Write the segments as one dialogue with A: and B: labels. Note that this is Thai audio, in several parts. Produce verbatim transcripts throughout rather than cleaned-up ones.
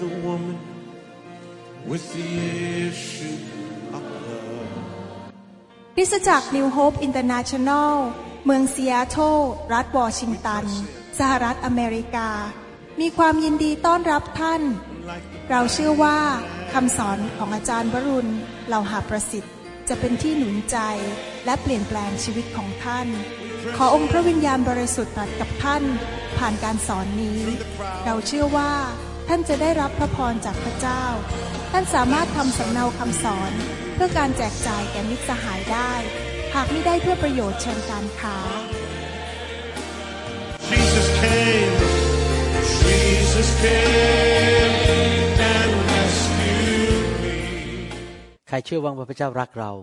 A: the woman with the issue of blood
B: คริสตจักร New Hope International เมืองซีแอตเทิลรัฐวอชิงตันสหรัฐอเมริกามีความยินดีต้อนรับท่านเราเชื่อว่าคำสอนของอาจารย์วรุณเหล่าหาประสิทธิ์จะเป็นที่หนุนใจและเปลี่ยนแปลงชีวิตของท่านขอองค์พระวิญญาณบริสุทธิ์ตรัสกับท่านผ่านการสอนนี้เราเชื่อว่าท่านจะได้รับพระพรจากพระเจ้าท่านสามารถทำสำเนาคำสอนเพื่อการแจกจ่ายแก่มิตรสหายได้หากไม่ได้เพื่อประโยชน์เชิงการค้า
A: Jesus came Jesus came and rescued me
C: ใครเชื่อว่าพระเจ้ารักเรา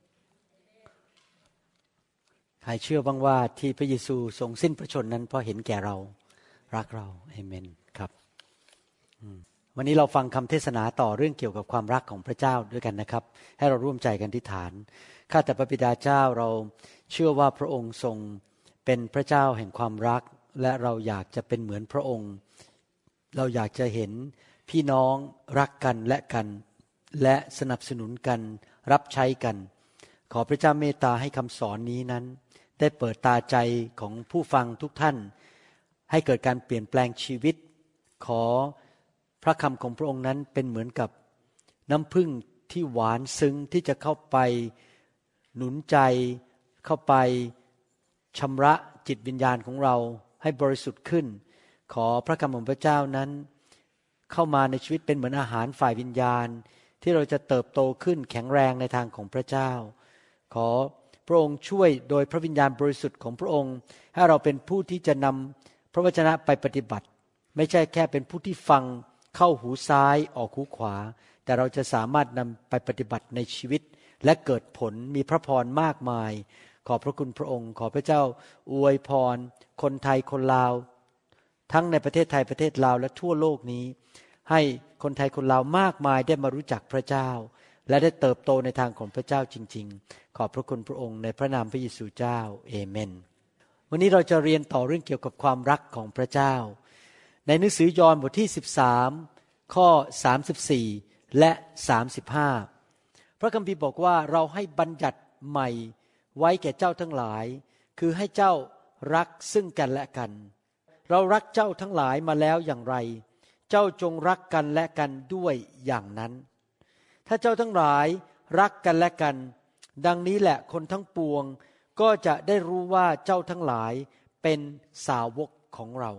C: ใครเชื่อบ้างว่าที่พระเยซูทรงสิ้นพระชนนั้นเพราะเห็นแก่เรารักเราเอเมนครับวันนี้เราฟังคำเทศนาต่อเรื่องเกี่ยวกับความรักของพระเจ้าด้วยกันนะครับให้เราร่วมใจกันอธิษฐานข้าแต่พระบิดาเจ้าเราเชื่อว่าพระองค์ทรงเป็นพระเจ้าแห่งความรักและเราอยากจะเป็นเหมือนพระองค์เราอยากจะเห็นพี่น้องรักกันและกันและสนับสนุนกันรับใช้กันขอพระเจ้าเมตตาให้คำสอนนี้นั้นได้เปิดตาใจของผู้ฟังทุกท่านให้เกิดการเปลี่ยนแปลงชีวิตขอพระคำของพระองค์นั้นเป็นเหมือนกับน้ำผึ้งที่หวานซึ้งที่จะเข้าไปหนุนใจเข้าไปชำระจิตวิญญาณของเราให้บริสุทธิ์ขึ้นขอพระคำของพระเจ้านั้นเข้ามาในชีวิตเป็นเหมือนอาหารฝ่ายวิญญาณที่เราจะเติบโตขึ้นแข็งแรงในทางของพระเจ้าขอพระองค์ช่วยโดยพระวิญญาณบริสุทธิ์ของพระองค์ให้เราเป็นผู้ที่จะนำพระวจนะไปปฏิบัติไม่ใช่แค่เป็นผู้ที่ฟังเข้าหูซ้ายออกหูขวาแต่เราจะสามารถนำไปปฏิบัติในชีวิตและเกิดผลมีพระพรมากมายขอพระคุณพระองค์ขอพระเจ้าอวยพรคนไทยคนลาวทั้งในประเทศไทยประเทศลาวและทั่วโลกนี้ให้คนไทยคนลาวมากมายได้มารู้จักพระเจ้าและได้เติบโตในทางของพระเจ้าจริงๆขอบพระคุณพระองค์ในพระนามพระเยซูเจ้าเอเมนวันนี้เราจะเรียนต่อเรื่องเกี่ยวกับความรักของพระเจ้าในหนังสือยอห์นบทที่สิบสามข้อสามสิบสี่และสามสิบห้าพระคัมภีร์บอกว่าเราให้บัญญัติใหม่ไว้แก่เจ้าทั้งหลายคือให้เจ้ารักซึ่งกันและกันเรารักเจ้าทั้งหลายมาแล้วอย่างไรเจ้าจงรักกันและกันด้วยอย่างนั้นถ้าเจ้าทั้งหลายรักกันและกันดังนี้แหละคนทั้งปวงก็จะได้รู้ว่าเจ้าทั้งหลายเป็นสาวกของเรา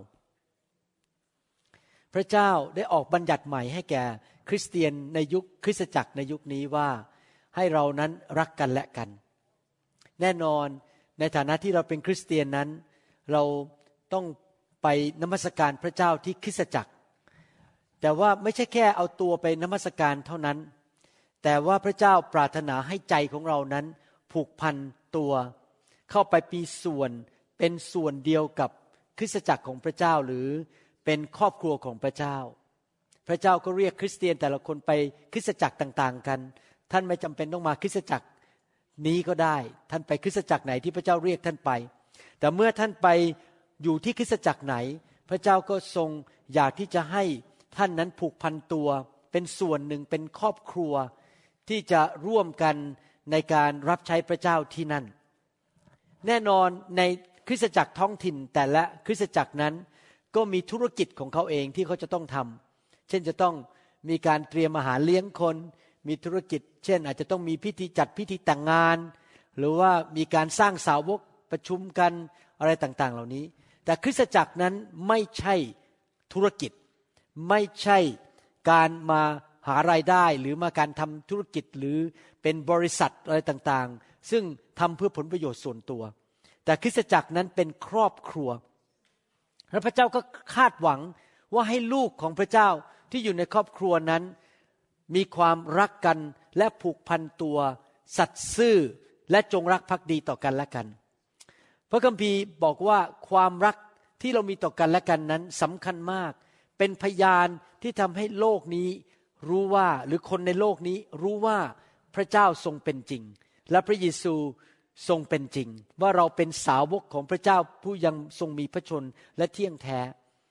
C: พระเจ้าได้ออกบัญญัติใหม่ให้แก่คริสเตียนในยุคคริสตจักรในยุคนี้ว่าให้เรานั้นรักกันและกันแน่นอนในฐานะที่เราเป็นคริสเตียนนั้นเราต้องไปนมัสการพระเจ้าที่คริสตจักรแต่ว่าไม่ใช่แค่เอาตัวไปนมัสการเท่านั้นแต่ว่าพระเจ้าปรารถนาให้ใจของเรานั้นผูกพันตัวเข้าไปมีส่วนเป็นส่วนเดียวกับคริสตจักรของพระเจ้าหรือเป็นครอบครัวของพระเจ้าพระเจ้าก็เรียกคริสเตียนแต่ละคนไปคริสตจักรต่างๆกันท่านไม่จำเป็นต้องมาคริสตจักรนี้ก็ได้ท่านไปคริสตจักรไหนที่พระเจ้าเรียกท่านไปแต่เมื่อท่านไปอยู่ที่คริสตจักรไหนพระเจ้าก็ทรงอยากที่จะให้ท่านนั้นผูกพันตัวเป็นส่วนหนึ่งเป็นครอบครัวที่จะร่วมกันในการรับใช้พระเจ้าที่นั่นแน่นอนในคริสตจักรท้องถิ่นแต่ละคริสตจักรนั้นก็มีธุรกิจของเขาเองที่เขาจะต้องทำเช่นจะต้องมีการเตรียมอาหารเลี้ยงคนมีธุรกิจเช่นอาจจะต้องมีพิธีจัดพิธีแต่งงานหรือว่ามีการสร้างสาวกประชุมกันอะไรต่างๆเหล่านี้แต่คริสตจักรนั้นไม่ใช่ธุรกิจไม่ใช่การมาหารายได้หรือมาการทำธุรกิจหรือเป็นบริษัทอะไรต่างๆซึ่งทำเพื่อผลประโยชน์ส่วนตัวแต่คริสตจักรนั้นเป็นครอบครัวและพระเจ้าก็คาดหวังว่าให้ลูกของพระเจ้าที่อยู่ในครอบครัวนั้นมีความรักกันและผูกพันตัวสัตย์ซื่อและจงรักภักดีต่อกันและกันพระคัมภีร์บอกว่าความรักที่เรามีต่อกันและกันนั้นสำคัญมากเป็นพยานที่ทำให้โลกนี้รู้ว่าหรือคนในโลกนี้รู้ว่าพระเจ้าทรงเป็นจริงและพระเยซูทรงเป็นจริงว่าเราเป็นสาวกของพระเจ้าผู้ยังทรงมีพระชนและเที่ยงแท้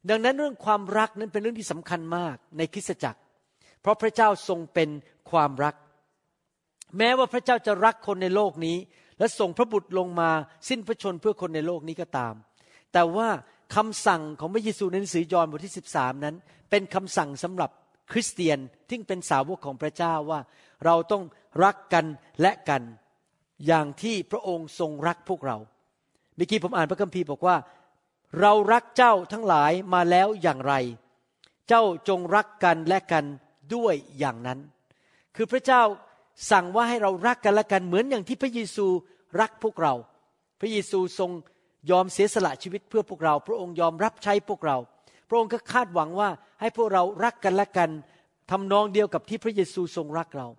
C: ดังนั้นเรื่องความรักนั้นเป็นเรื่องที่สำคัญมากในคริสตจักรเพราะพระเจ้าทรงเป็นความรักแม้ว่าพระเจ้าจะรักคนในโลกนี้และส่งพระบุตรลงมาสิ้นพระชนเพื่อคนในโลกนี้ก็ตามแต่ว่าคำสั่งของพระเยซูในหนังสือยอห์นบทที่สิบสามนั้นเป็นคำสั่งสำหรับคริสเตียนที่เป็นสาวกของพระเจ้าว่าเราต้องรักกันและกันอย่างที่พระองค์ทรงรักพวกเราเมื่อกี้ผมอ่านพระคัมภีร์บอกว่าเรารักเจ้าทั้งหลายมาแล้วอย่างไรเจ้าจงรักกันและกันด้วยอย่างนั้นคือพระเจ้าสั่งว่าให้เรารักกันและกันเหมือนอย่างที่พระเยซูรักพวกเราพระเยซูทรงยอมเสียสละชีวิตเพื่อพวกเราพระองค์ยอมรับใช้พวกเราพระองค์ก็คาดหวังว่าให้พวกเรารักกันและกันทำนองเดียวกับที่พระเยซูทรงรักเรา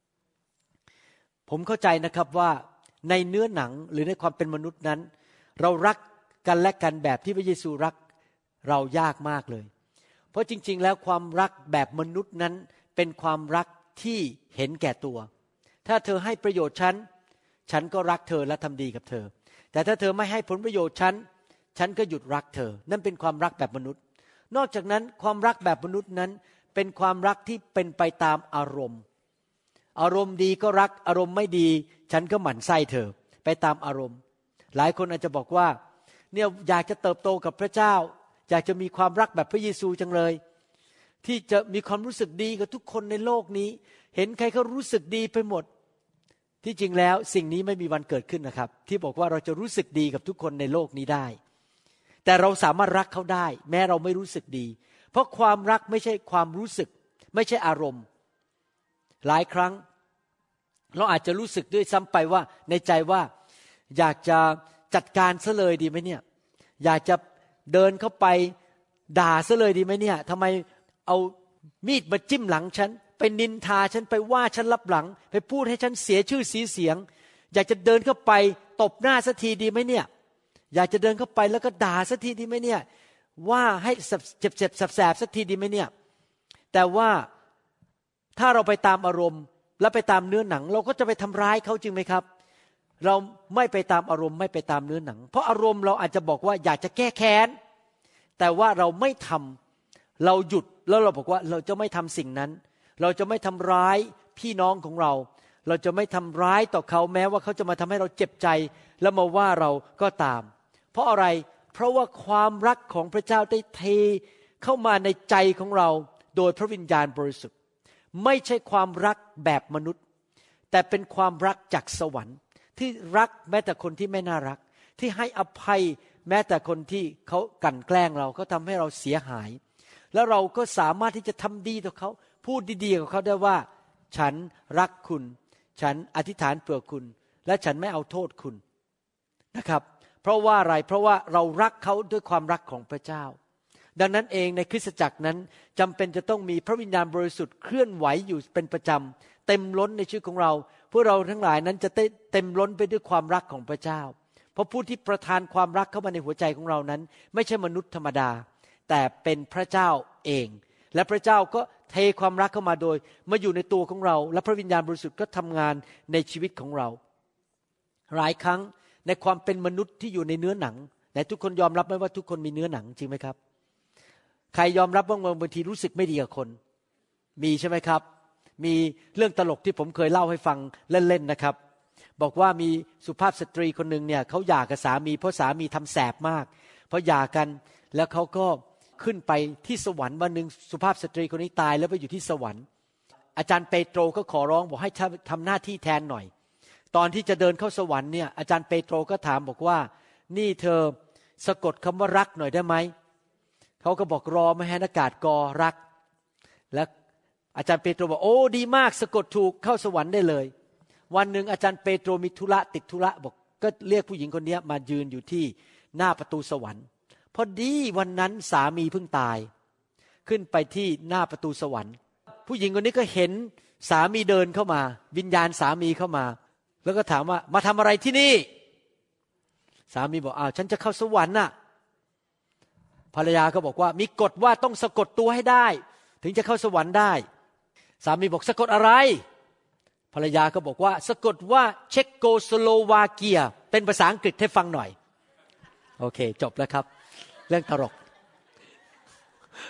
C: ผมเข้าใจนะครับว่าในเนื้อหนังหรือในความเป็นมนุษย์นั้นเรารักกันและกันแบบที่พระเยซูรักเรายากมากเลยเพราะจริงๆแล้วความรักแบบมนุษย์นั้นเป็นความรักที่เห็นแก่ตัวถ้าเธอให้ประโยชน์ฉันฉันก็รักเธอและทำดีกับเธอแต่ถ้าเธอไม่ให้ผลประโยชน์ฉันฉันก็หยุดรักเธอนั่นเป็นความรักแบบมนุษย์นอกจากนั้นความรักแบบมนุษย์นั้นเป็นความรักที่เป็นไปตามอารมณ์อารมณ์ดีก็รักอารมณ์ไม่ดีฉันก็หมั่นไส้เธอไปตามอารมณ์หลายคนอาจจะบอกว่าเนี่ยอยากจะเติบโตกับพระเจ้าอยากจะมีความรักแบบพระเยซูจังเลยที่จะมีความรู้สึกดีกับทุกคนในโลกนี้เห็นใครเขารู้สึกดีไปหมดที่จริงแล้วสิ่งนี้ไม่มีวันเกิดขึ้นนะครับที่บอกว่าเราจะรู้สึกดีกับทุกคนในโลกนี้ได้แต่เราสามารถรักเขาได้แม้เราไม่รู้สึกดีเพราะความรักไม่ใช่ความรู้สึกไม่ใช่อารมณ์หลายครั้งเราอาจจะรู้สึกด้วยซ้ำไปว่าในใจว่าอยากจะจัดการซะเลยดีไหมเนี่ยอยากจะเดินเข้าไปด่าซะเลยดีไหมเนี่ยทำไมเอามีดมาจิ้มหลังฉันไปนินทาฉันไปว่าฉันลับหลังไปพูดให้ฉันเสียชื่อเสียเสียงอยากจะเดินเข้าไปตบหน้าสักทีดีไหมเนี่ยอยากจะเดินเข้าไปแล้วก็ด่าสักทีดีไหมเนี่ยว่าให้เจ็บเจ็บแสบๆสักทีดีไหมเนี่ยแต่ว่าถ้าเราไปตามอารมณ์และไปตามเนื้อหนังเราก็จะไปทำร้ายเขาจริงไหมครับเราไม่ไปตามอารมณ์ไม่ไปตามเนื้อหนังเพราะอารมณ์เราอาจจะบอกว่าอยากจะแก้แค้นแต่ว่าเราไม่ทำเราหยุดแล้วเราบอกว่าเราจะไม่ทำสิ่งนั้นเราจะไม่ทำร้ายพี่น้องของเราเราจะไม่ทำร้ายต่อเขาแม้ว่าเขาจะมาทำให้เราเจ็บใจแล้วมาว่าเราก็ตามเพราะอะไรเพราะว่าความรักของพระเจ้าได้เทเข้ามาในใจของเราโดยพระวิญญาณบริสุทธิ์ไม่ใช่ความรักแบบมนุษย์แต่เป็นความรักจากสวรรค์ที่รักแม้แต่คนที่ไม่น่ารักที่ให้อภัยแม้แต่คนที่เขากลั่นแกล้งเราเขาทำให้เราเสียหายแล้วเราก็สามารถที่จะทำดีต่อเขาพูดดีๆกับเขาได้ว่าฉันรักคุณฉันอธิษฐานเผื่อคุณและฉันไม่เอาโทษคุณนะครับเพราะว่าอะไรเพราะว่าเรารักเขาด้วยความรักของพระเจ้าดังนั้นเองในคริสตจักรนั้นจำเป็นจะต้องมีพระวิญญาณบริสุทธิ์เคลื่อนไหวอยู่เป็นประจำเต็มล้นในชีวิตของเราพวกเราทั้งหลายนั้นจะเต็มล้นไปด้วยความรักของพระเจ้าเพราะผู้ที่ประทานความรักเข้ามาในหัวใจของเรานั้นไม่ใช่มนุษย์ธรรมดาแต่เป็นพระเจ้าเองและพระเจ้าก็เทความรักเข้ามาโดยมาอยู่ในตัวของเราและพระวิญญาณบริสุทธิ์ก็ทำงานในชีวิตของเราหลายครั้งในความเป็นมนุษย์ที่อยู่ในเนื้อหนังแต่ทุกคนยอมรับไหมว่าทุกคนมีเนื้อหนังจริงไหมครับใครยอมรับว่าบางทีรู้สึกไม่ดีกับคนมีใช่ไหมครับมีเรื่องตลกที่ผมเคยเล่าให้ฟังเล่นๆนะครับบอกว่ามีสุภาพสตรีคนหนึ่งเนี่ยเขาหย่ากับสามีเพราะสามีทำแสบมากพอหย่ากันแล้วเขาก็ขึ้นไปที่สวรรค์วันหนึ่งสุภาพสตรีคนนี้ตายแล้วไปอยู่ที่สวรรค์อาจารย์เปโตรก็ขอร้องบอกให้ทำหน้าที่แทนหน่อยตอนที่จะเดินเข้าสวรรค์เนี่ยอาจารย์เปโตรก็ถามบอกว่านี่เธอสะกดคำว่ารักหน่อยได้ไหมเขาก็บอกรอไม่ให้อากาศกอรักและอาจารย์เปโตรบอกโอ้ดีมากสะกดถูกเข้าสวรรค์ได้เลยวันหนึ่งอาจารย์เปโตรมีธุระติดธุระบอกก็เรียกผู้หญิงคนนี้มายืนอยู่ที่หน้าประตูสวรรค์พอดีวันนั้นสามีเพิ่งตายขึ้นไปที่หน้าประตูสวรรค์ผู้หญิงคนนี้ก็เห็นสามีเดินเข้ามาวิญญาณสามีเข้ามาแล้วก็ถามว่ามาทำอะไรที่นี่สามีบอกอ้าวฉันจะเข้าสวรรค์น่ะภรรยาก็บอกว่ามีกฎว่าต้องสะกดตัวให้ได้ถึงจะเข้าสวรรค์ได้สามีบอกสะกดอะไรภรรยาก็บอกว่าสะกดว่าเช็กโกสโลวาเกียเป็นภาษาอังกฤษให้ฟังหน่อยโอเคจบแล้วครับเรื่องตลก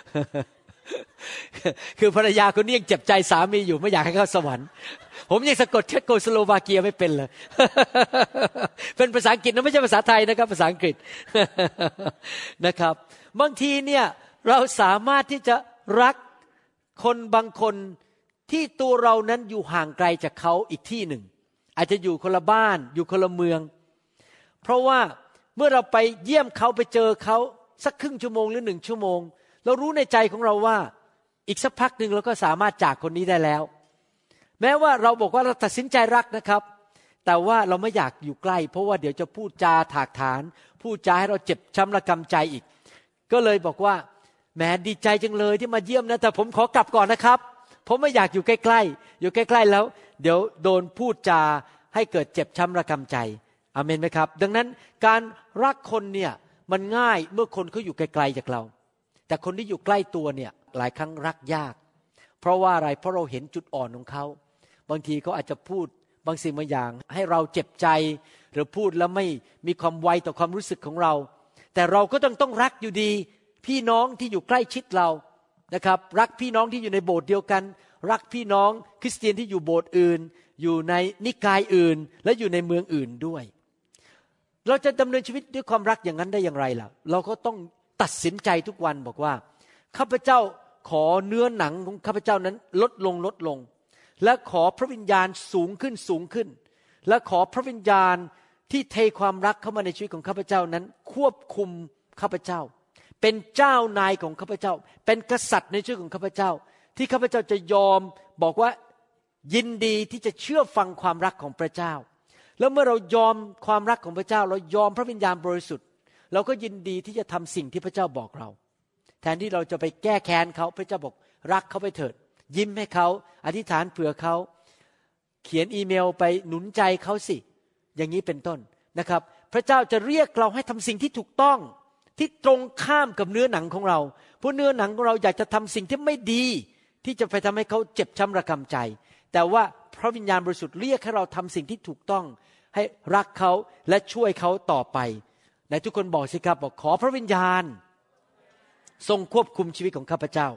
C: คือภรรยาคนนี้ยังเจ็บใจสามีอยู่ไม่อยากให้เข้าสวรรค์ผมยังสะกดเช็กโกสโลวาเกียไม่เป็นเลย เป็นภาษาอังกฤษนะไม่ใช่ภาษาไทยนะครับภาษาอังกฤษ นะครับบางทีเนี่ยเราสามารถที่จะรักคนบางคนที่ตัวเรานั้นอยู่ห่างไกลจากเขาอีกที่หนึ่งอาจจะอยู่คนละบ้านอยู่คนละเมืองเพราะว่าเมื่อเราไปเยี่ยมเขาไปเจอเขาสักครึ่งชั่วโมงหรือหนึ่งชั่วโมงเรารู้ในใจของเราว่าอีกสักพักหนึ่งเราก็สามารถจากคนนี้ได้แล้วแม้ว่าเราบอกว่าเราตัดสินใจรักนะครับแต่ว่าเราไม่อยากอยู่ใกล้เพราะว่าเดี๋ยวจะพูดจาถากถางพูดจาให้เราเจ็บช้ำระกำใจอีกก็เลยบอกว่าแหมดีใจจังเลยที่มาเยี่ยมนะแต่ผมขอกลับก่อนนะครับผมไม่อยากอยู่ใกล้ๆอยู่ใกล้ๆแล้วเดี๋ยวโดนพูดจาให้เกิดเจ็บช้ำระกำใจอาเมนไหมครับดังนั้นการรักคนเนี่ยมันง่ายเมื่อคนเขาอยู่ไกลๆจากเราแต่คนที่อยู่ใกล้ตัวเนี่ยหลายครั้งรักยากเพราะว่าอะไรเพราะเราเห็นจุดอ่อนของเขาบางทีเขาอาจจะพูดบางสิ่งบางอย่างให้เราเจ็บใจหรือพูดแล้วไม่มีความไวต่อความรู้สึกของเราแต่เราก็ต้องต้องรักอยู่ดีพี่น้องที่อยู่ใกล้ชิดเรานะครับรักพี่น้องที่อยู่ในโบสถ์เดียวกันรักพี่น้องคริสเตียนที่อยู่โบสถ์อื่นอยู่ในนิกายอื่นและอยู่ในเมืองอื่นด้วยเราจะดำเนินชีวิตด้วยความรักอย่างนั้นได้อย่างไรล่ะเราก็ต้องตัดสินใจทุกวันบอกว่าข้าพเจ้าขอเนื้อหนังของข้าพเจ้านั้นลดลงลดลงและขอพระวิญญาณสูงขึ้นสูงขึ้นและขอพระวิญญาณที่เทความรักเข้ามาในชีวิตของข้าพเจ้านั้นควบคุมข้าพเจ้าเป็นเจ้านายของข้าพเจ้าเป็นกษัตริย์ในชีวิตของข้าพเจ้าที่ข้าพเจ้าจะยอมบอกว่ายินดีที่จะเชื่อฟังความรักของพระเจ้าแล้วเมื่อเรายอมความรักของพระเจ้าเรายอมพระวิญญาณบริสุทธิ์เราก็ยินดีที่จะทำสิ่งที่พระเจ้าบอกเราแทนที่เราจะไปแก้แค้นเขาพระเจ้าบอกรักเขาไปเถิดยิ้มให้เขาอธิษฐานเผื่อเขาเขียนอีเมลไปหนุนใจเขาสิอย่างนี้เป็นต้นนะครับพระเจ้าจะเรียกเราให้ทำสิ่งที่ถูกต้องที่ตรงข้ามกับเนื้อหนังของเราเพราะเนื้อหนังของเราอยากจะทำสิ่งที่ไม่ดีที่จะไปทำให้เขาเจ็บช้ำระกำใจแต่ว่าพระวิญญาณบริสุทธิ์เรียกให้เราทำสิ่งที่ถูกต้องให้รักเขาและช่วยเขาต่อไปไหนทุกคนบอกสิครับบอกขอพระวิญญาณทรงควบคุมชีวิตของข้าพเจ้า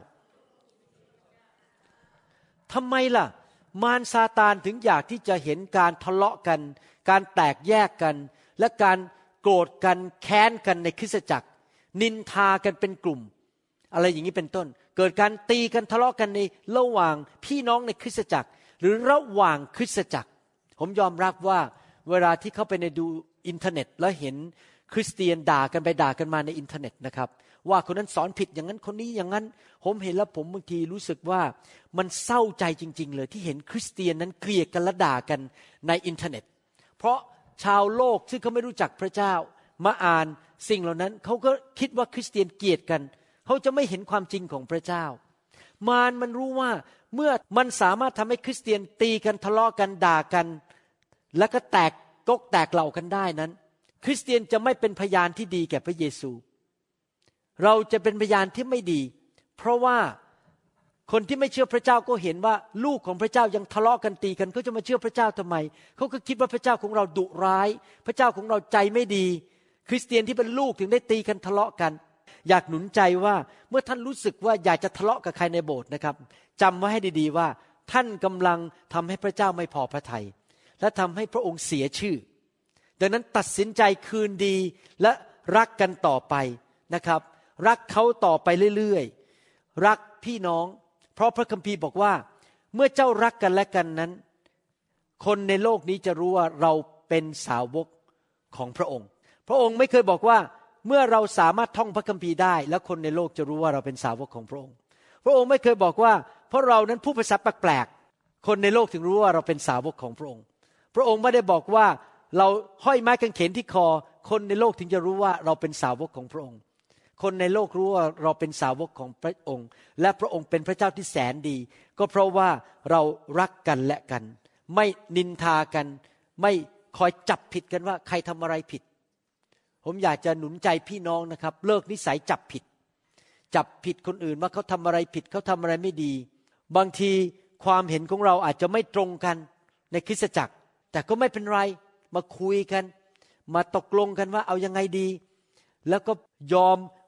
C: ทำไมล่ะมารซาตานถึงอยากที่จะเห็นการทะเลาะกันการแตกแยกกันและการโกรธกันแค้นกันในคริสตจักรนินทากันเป็นกลุ่มอะไรอย่างนี้เป็นต้นเกิดการตีกันทะเลาะกันในระหว่างพี่น้องในคริสตจักรหรือระหว่างคริสตจักรผมยอมรับว่าเวลาที่เข้าไปในดูอินเทอร์เน็ตแล้วเห็นคริสเตียนด่ากันไปด่ากันมาในอินเทอร์เน็ตนะครับว่าคนนั้นสอนผิดอย่างนั้นคนนี้อย่างนั้นผมเห็นแล้วผมบางทีรู้สึกว่ามันเศร้าใจจริงๆเลยที่เห็นคริสเตียนนั้นเกลียดกันและด่ากันในอินเทอร์เน็ตเพราะชาวโลกซึ่งเขาไม่รู้จักพระเจ้ามาอ่านสิ่งเหล่านั้นเขาก็คิดว่าคริสเตียนเกลียดกันเขาจะไม่เห็นความจริงของพระเจ้ามารมันรู้ว่าเมื่อมันสามารถทำให้คริสเตียนตีกันทะเลาะกันด่ากันแล้วก็แตกกกแตกเหล่ากันได้นั้นคริสเตียนจะไม่เป็นพยานที่ดีแก่พระเยซูเราจะเป็นพยานที่ไม่ดีเพราะว่าคนที่ไม่เชื่อพระเจ้าก็เห็นว่าลูกของพระเจ้ายังทะเลาะกันตีกันเขาจะมาเชื่อพระเจ้าทำไมเขาก็คิดว่าพระเจ้าของเราดุร้ายพระเจ้าของเราใจไม่ดีคริสเตียนที่เป็นลูกถึงได้ตีกันทะเลาะกันอยากหนุนใจว่าเมื่อท่านรู้สึกว่าอยากจะทะเลาะกับใครในโบสถ์นะครับจำไว้ให้ดีๆว่าท่านกำลังทำให้พระเจ้าไม่พอพระทัยและทำให้พระองค์เสียชื่อดังนั้นตัดสินใจคืนดีและรักกันต่อไปนะครับรักเขาต่อไปเรื่อยๆรักพี่น้องเพราะพระคัมภีร์บอกว่าเมื่อเจ้ารักกันและกันนั้นคนในโลกนี้จะรู้ว่าเราเป็นสาวกของพระองค์พระองค์ไม่เคยบอกว่าเมื่อเราสามารถท่องพระคัมภีร์ได้แล้วคนในโลกจะรู้ว่าเราเป็นสาวกของพระองค์พระองค์ไม่เคยบอกว่าเพราะเรานั้นพูดภาษาแปลกๆคนในโลกถึงรู้ว่าเราเป็นสาวกของพระองค์พระองค์ไม่ได้บอกว่าเราห้อยไม้กางเขนที่คอคนในโลกถึงจะรู้ว่าเราเป็นสาวกของพระองค์คนในโลกรู้ว่าเราเป็นสาวกของพระองค์และพระองค์เป็นพระเจ้าที่แสนดีก็เพราะว่าเรารักกันและกันไม่นินทากันไม่คอยจับผิดกันว่าใครทำอะไรผิดผมอยากจะหนุนใจพี่น้องนะครับเลิกนิสัยจับผิดจับผิดคนอื่นว่าเขาทำอะไรผิดเขาทำอะไรไม่ดีบางทีความเห็นของเราอาจจะไม่ตรงกันในคริสตจักรแต่ก็ไม่เป็นไรมาคุยกันมาตกลงกันว่าเอายังไงดีแล้วก็ยอม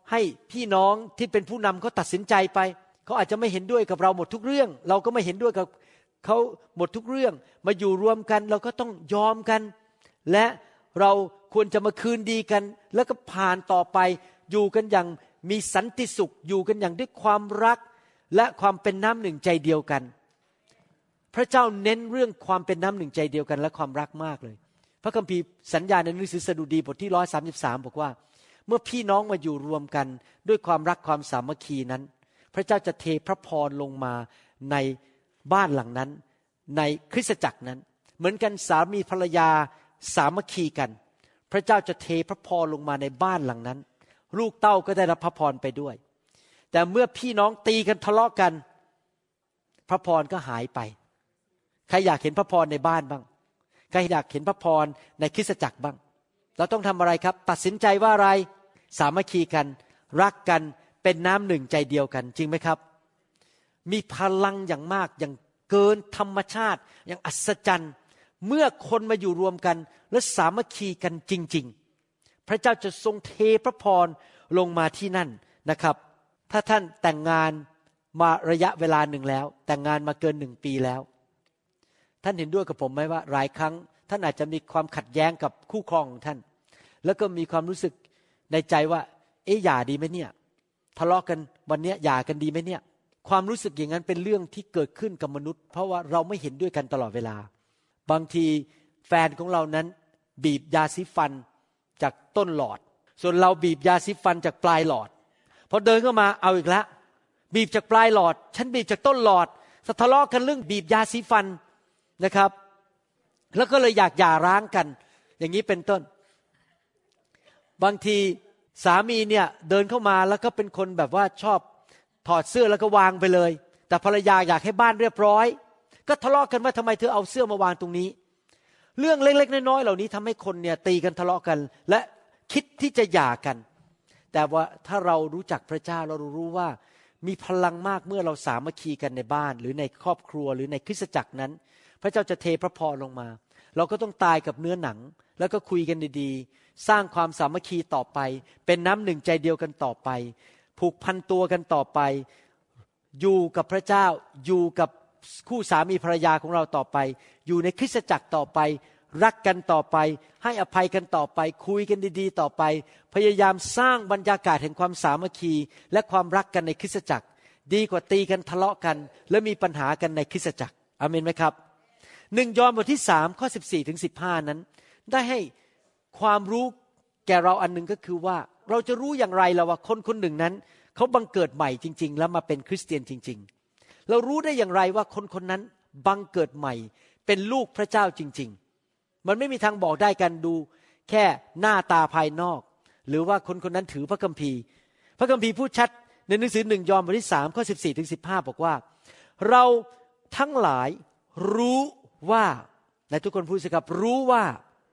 C: ให้พี่น้องที่เป็นผู้นำเขาตัดสินใจไปเขาอาจจะไม่เห็นด้วยกับเราหมดทุกเรื่องเราก็ไม่เห็นด้วยกับเขาหมดทุกเรื่องมาอยู่รวมกันเราก็ต้องยอมกันและเราควรจะมาคืนดีกันแล้วก็ผ่านต่อไปอยู่กันอย่างมีสันติสุขอยู่กันอย่างด้วยความรักและความเป็นน้ำหนึ่งใจเดียวกันพระเจ้าเน้นเรื่องความเป็นน้ำหนึ่งใจเดียวกันและความรักมากเลยพระคัมภีร์สัญญาในหนังสือสดุดีบทที่หนึ่งร้อยสามสิบสามบอกว่าเมื่อพี่น้องมาอยู่รวมกันด้วยความรักความสามัคคีนั้นพระเจ้าจะเทพระพรลงมาในบ้านหลังนั้นในคริสตจักรนั้นเหมือนกันสามีภรรยาสามัคคีกันพระเจ้าจะเทพระพรลงมาในบ้านหลังนั้นลูกเต้าก็ได้รับพระพรไปด้วยแต่เมื่อพี่น้องตีกันทะเลาะกันพระพรก็หายไปใครอยากเห็นพระพรในบ้านบ้างใครอยากเห็นพระพรในคริสตจักรบ้างเราต้องทำอะไรครับตัดสินใจว่าอะไรสามัคคีกันรักกันเป็นน้ำหนึ่งใจเดียวกันจริงไหมครับมีพลังอย่างมากอย่างเกินธรรมชาติอย่างอัศจรรย์เมื่อคนมาอยู่รวมกันและสามัคคีกันจริงๆพระเจ้าจะทรงเทพระพรลงมาที่นั่นนะครับถ้าท่านแต่งงานมาระยะเวลาหนึ่งแล้วแต่งงานมาเกินหนึ่งปีแล้วท่านเห็นด้วยกับผมไหมว่าหลายครั้งท่านอาจจะมีความขัดแย้งกับคู่ครองของท่านแล้วก็มีความรู้สึกในใจว่าเอ๊ะหย่าดีไหมเนี่ยทะเลาะกันวันนี้หย่ากันดีไหมเนี่ยความรู้สึกอย่างนั้นเป็นเรื่องที่เกิดขึ้นกับมนุษย์เพราะว่าเราไม่เห็นด้วยกันตลอดเวลาบางทีแฟนของเรานั้นบีบยาสีฟันจากต้นหลอดส่วนเราบีบยาสีฟันจากปลายหลอดพอเดินเข้ามาเอาอีกแล้วบีบจากปลายหลอดฉันบีบจากต้นหลอดทะเลาะกันเรื่องบีบยาสีฟันนะครับแล้วก็เลยอยากหย่าร้างกันอย่างนี้เป็นต้นบางทีสามีเนี่ยเดินเข้ามาแล้วก็เป็นคนแบบว่าชอบถอดเสื้อแล้วก็วางไปเลยแต่ภรรยาอยากให้บ้านเรียบร้อยก็ทะเลาะกันว่าทำไมเธอเอาเสื้อมาวางตรงนี้เรื่องเล็กๆน้อยๆเหล่านี้ทำให้คนเนี่ยตีกันทะเลาะกันและคิดที่จะหย่ากันแต่ว่าถ้าเรารู้จักพระเจ้าเรารู้ว่ามีพลังมากเมื่อเราสามัคคีกันในบ้านหรือในครอบครัวหรือในคริสตจักรนั้นพระเจ้าจะเทพระพรลงมาเราก็ต้องตายกับเนื้อหนังแล้วก็คุยกันดีๆสร้างความสามัคคีต่อไปเป็นน้ำหนึ่งใจเดียวกันต่อไปผูกพันตัวกันต่อไปอยู่กับพระเจ้าอยู่กับคู่สามีภรรยาของเราต่อไปอยู่ในคริสตจักรต่อไปรักกันต่อไปให้อภัยกันต่อไปคุยกันดีๆต่อไปพยายามสร้างบรรยากาศแห่งความสามัคคีและความรักกันในคริสตจักรดีกว่าตีกันทะเลาะกันและมีปัญหากันในคริสตจักรอาเมนไหมครับหนึ่งยอห์นบทที่สามข้อสิบสี่ถึงสิบห้านั้นได้ให้ความรู้แก่เราอันนึงก็คือว่าเราจะรู้อย่างไรล่ะว่าคนคนหนึ่งนั้นเขาบังเกิดใหม่จริงๆแล้วมาเป็นคริสเตียนจริงๆเรารู้ได้อย่างไรว่าคนคนนั้นบังเกิดใหม่เป็นลูกพระเจ้าจริงๆมันไม่มีทางบอกได้กันดูแค่หน้าตาภายนอกหรือว่าคนคนนั้นถือพระคัมภีร์พระคัมภีร์พูดชัดในหนังสือหนึ่งยอห์นบทที่สามข้อสิบสี่ถึงสิบห้าบอกว่าเราทั้งหลายรู้ว่าและทุกคนพูดสิครับรู้ว่า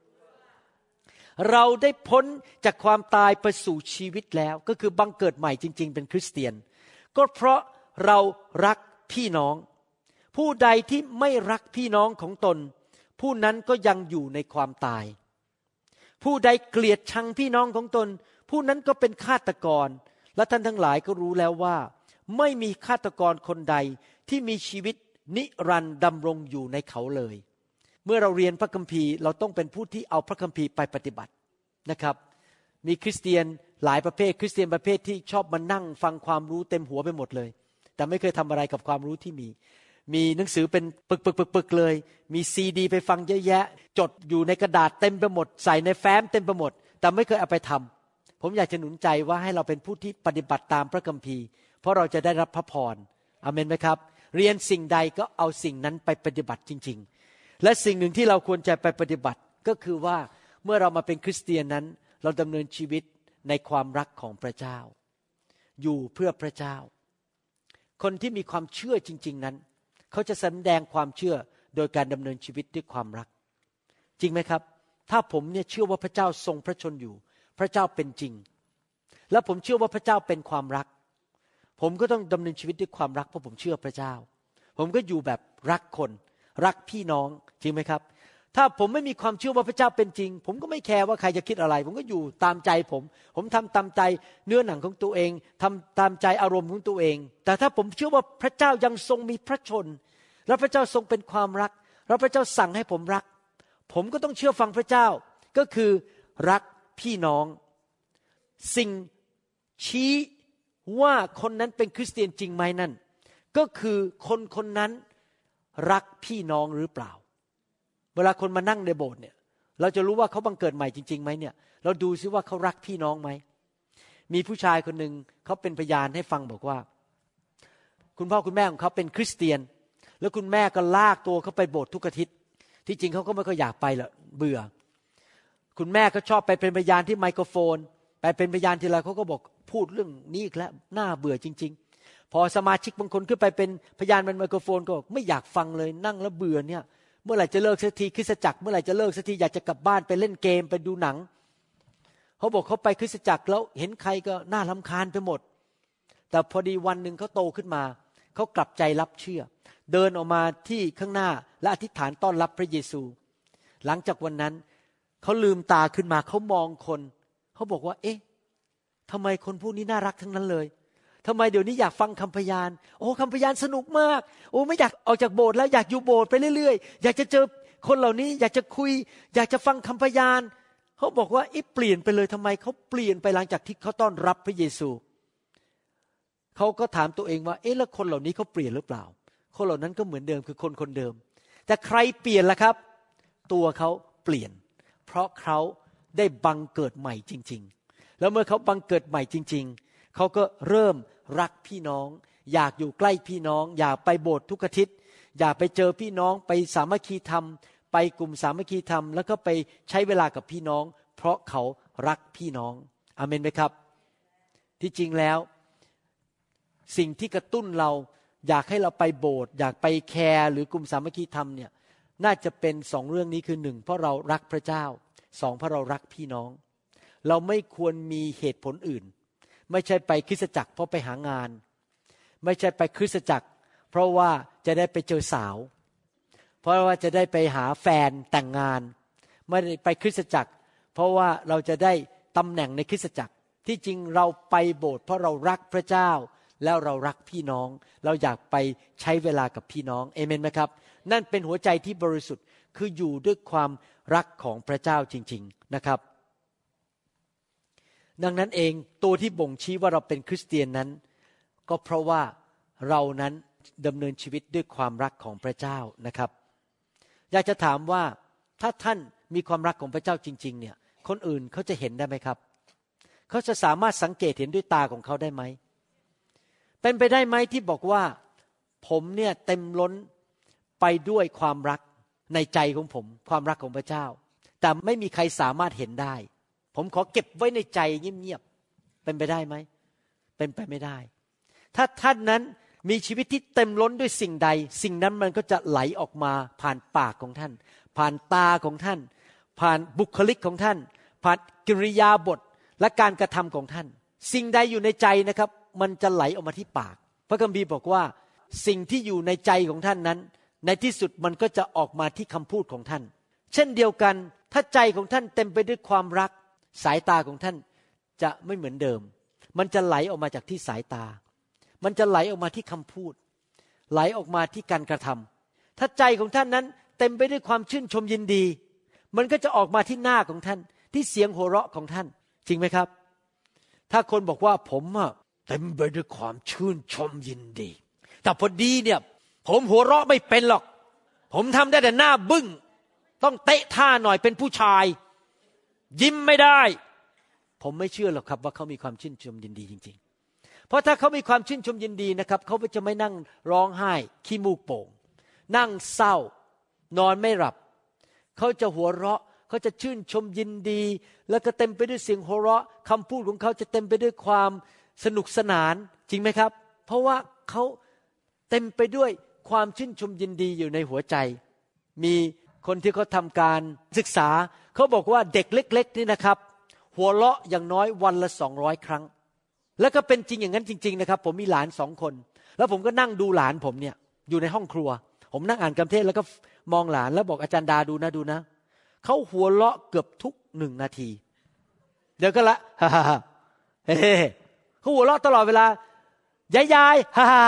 C: เราได้พ้นจากความตายไปสู่ชีวิตแล้วก็คือบังเกิดใหม่จริงๆเป็นคริสเตียนก็เพราะเรารักพี่น้องผู้ใดที่ไม่รักพี่น้องของตนผู้นั้นก็ยังอยู่ในความตายผู้ใดเกลียดชังพี่น้องของตนผู้นั้นก็เป็นฆาตกรและท่านทั้งหลายก็รู้แล้วว่าไม่มีฆาตกรคนใดที่มีชีวิตนิรันดร์ดำรงอยู่ในเขาเลยเมื่อเราเรียนพระคัมภีร์เราต้องเป็นผู้ที่เอาพระคัมภีร์ไปปฏิบัตินะครับมีคริสเตียนหลายประเภทคริสเตียนประเภทที่ชอบมานั่งฟังความรู้เต็มหัวไปหมดเลยแต่ไม่เคยทำอะไรกับความรู้ที่มีมีหนังสือเป็นปึกๆๆๆเลยมีซีดีไปฟังเยอะแยะจดอยู่ในกระดาษเต็มไปหมดใส่ในแฟ้มเต็มไปหมดแต่ไม่เคยเอาไปทำผมอยากจะหนุนใจว่าให้เราเป็นผู้ที่ปฏิบัติตามพระคัมภีร์เพราะเราจะได้รับพระพรอาเมนไหมครับเรียนสิ่งใดก็เอาสิ่งนั้นไปปฏิบัติจริงๆและสิ่งหนึ่งที่เราควรจะไปปฏิบัติก็คือว่าเมื่อเรามาเป็นคริสเตียนนั้นเราดำเนินชีวิตในความรักของพระเจ้าอยู่เพื่อพระเจ้าคนที่มีความเชื่อจริงๆนั้นเขาจะแสดงความเชื่อโดยการดำเนินชีวิตด้วยความรักจริงไหมครับถ้าผมเนี่ยเชื่อว่าพระเจ้าทรงพระชนอยู่พระเจ้าเป็นจริงและผมเชื่อว่าพระเจ้าเป็นความรักผมก็ต้องดำเนินชีวิตด้วยความรักเพราะผมเชื่อพระเจ้าผมก็อยู่แบบรักคนรักพี่น้องจริงไหมครับถ้าผมไม่มีความเชื่อว่าพระเจ้าเป็นจริงผมก็ไม่แคร์ว่าใครจะคิดอะไรผมก็อยู่ตามใจผมผมทำตามใจเนื้อหนังของตัวเองทำตามใจอารมณ์ของตัวเองแต่ถ้าผมเชื่อว่าพระเจ้ายังทรงมีพระชนและพระเจ้าทรงเป็นความรักแล้วพระเจ้าสั่งให้ผมรักผมก็ต้องเชื่อฟังพระเจ้าก็คือรักพี่น้องสิ่งชี้ว่าคนนั้นเป็นคริสเตียนจริงไหมนั่นก็คือคนคนนั้นรักพี่น้องหรือเปล่าเวลาคนมานั่งในโบสถ์เนี่ยเราจะรู้ว่าเขาบังเกิดใหม่จริงๆไหมเนี่ยเราดูซิว่าเขารักพี่น้องไหมมีผู้ชายคนหนึ่งเขาเป็นพยานให้ฟังบอกว่าคุณพ่อคุณแม่ของเขาเป็นคริสเตียนแล้วคุณแม่ก็ลากตัวเขาไปโบสถ์ทุกอาทิตย์ที่จริงเขาก็ไม่ค่อยอยากไปหรอกเบื่อคุณแม่ก็ชอบไปเป็นพยานที่ไมโครโฟนไปเป็นพยานทีไรเขาก็บอกพูดเรื่องนี้อีกแล้วน่าเบื่อจริงๆพอสมาชิกบางคนขึ้นไปเป็นพยานบนไมโครโฟนก็ไม่อยากฟังเลยนั่งแล้วเบื่อเนี่ยเมื่อไหร่จะเลิกสักทีคริสตจักรเมื่อไหร่จะเลิกสักทีอยากจะกลับบ้านไปเล่นเกมไปดูหนังเขาบอกเขาไปคริสตจักรแล้วเห็นใครก็น่ารำคาญไปหมดแต่พอดีวันหนึ่งเขาโตขึ้นมาเขากลับใจรับเชื่อเดินออกมาที่ข้างหน้าและอธิษฐานต้อนรับพระเยซูหลังจากวันนั้นเขาลืมตาขึ้นมาเขามองคนเขาบอกว่าเอ๊ะทำไมคนพวกนี้น่ารักทั้งนั้นเลยทำไมเดี๋ยวนี้อยากฟังคำพยานโอ้คำพยานสนุกมากโอ้ไม่อยากออกจากโบสถ์แล้วอยากอยู่โบสถ์ไปเรื่อยๆอยากจะเจอคนเหล่านี้อยากจะคุยอยากจะฟังคำพยานเขาบอกว่าเอ๊ะเปลี่ยนไปเลยทำไมเขาเปลี่ยนไปหลังจากที่เขาต้อนรับพระเยซูเขาก็ถามตัวเองว่าเอ๊ะแล้วคนเหล่านี้เขาเปลี่ยนหรือเปล่าคนเหล่านั้นก็เหมือนเดิมคือคนคนเดิมแต่ใครเปลี่ยนล่ะครับตัวเขาเปลี่ยนเพราะเขาได้บังเกิดใหม่จริงๆแล้วเมื่อเขาบังเกิดใหม่จริงๆเขาก็เริ่มรักพี่น้องอยากอยู่ใกล้พี่น้องอยากไปโบสถ์ทุกอาทิตย์อยากไปเจอพี่น้องไปสามัคคีธรรมไปกลุ่มสามัคคีธรรมแล้วก็ไปใช้เวลากับพี่น้องเพราะเขารักพี่น้องอาเมนไหมครับที่จริงแล้วสิ่งที่กระตุ้นเราอยากให้เราไปโบสถ์อยากไปแคร์หรือกลุ่มสามัคคีธรรมเนี่ยน่าจะเป็นสองเรื่องนี้คือหนึ่งเพราะเรารักพระเจ้าสองเพราะเรารักพี่น้องเราไม่ควรมีเหตุผลอื่นไม่ใช่ไปคริสตจักรเพราะไปหางานไม่ใช่ไปคริสตจักรเพราะว่าจะได้ไปเจอสาวเพราะว่าจะได้ไปหาแฟนแต่งงานไม่ได้ไปคริสตจักรเพราะว่าเราจะได้ตำแหน่งในคริสตจักรที่จริงเราไปโบสถ์เพราะเรารักพระเจ้าแล้วเรารักพี่น้องเราอยากไปใช้เวลากับพี่น้องเอเมนไหมครับนั่นเป็นหัวใจที่บริสุทธิ์คืออยู่ด้วยความรักของพระเจ้าจริงๆนะครับดังนั้นเองตัวที่บ่งชี้ว่าเราเป็นคริสเตียนนั้นก็เพราะว่าเรานั้นดำเนินชีวิตด้วยความรักของพระเจ้านะครับอยากจะถามว่าถ้าท่านมีความรักของพระเจ้าจริงๆเนี่ยคนอื่นเขาจะเห็นได้ไหมครับเขาจะสามารถสังเกตเห็นด้วยตาของเขาได้ไหมเป็นไปได้ไหมที่บอกว่าผมเนี่ยเต็มล้นไปด้วยความรักในใจของผมความรักของพระเจ้าแต่ไม่มีใครสามารถเห็นได้ผมขอเก็บไว้ในใจเงียบๆเป็นไปได้ไหมเป็นไปไม่ได้ถ้าท่านนั้นมีชีวิตที่เต็มล้นด้วยสิ่งใดสิ่งนั้นมันก็จะไหลออกมาผ่านปากของท่านผ่านตาของท่านผ่านบุคลิกของท่านผ่านกิริยาบทและการกระทำของท่านสิ่งใดอยู่ในใจนะครับมันจะไหลออกมาที่ปากพระคัมภีร์บอกว่าสิ่งที่อยู่ในใจของท่านนั้นในที่สุดมันก็จะออกมาที่คำพูดของท่านเช่นเดียวกันถ้าใจของท่านเต็มไปด้วยความรักสายตาของท่านจะไม่เหมือนเดิมมันจะไหลออกมาจากที่สายตามันจะไหลออกมาที่คำพูดไหลออกมาที่การกระทำถ้าใจของท่านนั้นเต็มไปด้วยความชื่นชมยินดีมันก็จะออกมาที่หน้าของท่านที่เสียงหัวเราะของท่านจริงไหมครับถ้าคนบอกว่าผมอะเต็มไปด้วยความชื่นชมยินดีแต่พอดีเนี่ยผมหัวเราะไม่เป็นหรอกผมทำได้แต่หน้าบึ้งต้องเตะท่าหน่อยเป็นผู้ชายยิ้มไม่ได้ผมไม่เชื่อหรอกครับว่าเขามีความชื่นชมยินดีจริงๆเพราะถ้าเขามีความชื่นชมยินดีนะครับเขาจะไม่นั่งร้องไห้ขี้มูกโป่งนั่งเศร้านอนไม่หลับเขาจะหัวเราะเขาจะชื่นชมยินดีแล้วก็เต็มไปด้วยเสียงหัวเราะคำพูดของเขาจะเต็มไปด้วยความสนุกสนานจริงไหมครับเพราะว่าเขาเต็มไปด้วยความชื่นชมยินดีอยู่ในหัวใจมีคนที่เขาทำการศึกษาเขาบอกว่าเด็กเล็กๆนี่นะครับหัวเราะอย่างน้อยวันละสองร้อยครั้งแล้วก็เป็นจริงอย่างนั้นจริงๆนะครับผมมีหลานสองคนแล้วผมก็นั่งดูหลานผมเนี่ยอยู่ในห้องครัวผมนั่งอ่านคัมภีร์แล้วก็มองหลานแล้วบอกอาจารย์ดาดูนะดูนะเขาหัวเราะเกือบทุกหนึ่งนาทีเดี๋ยวก็ละฮ่าฮ่าเฮ้เขาหัวเราะตลอดเวลายายยายฮ่าฮ่า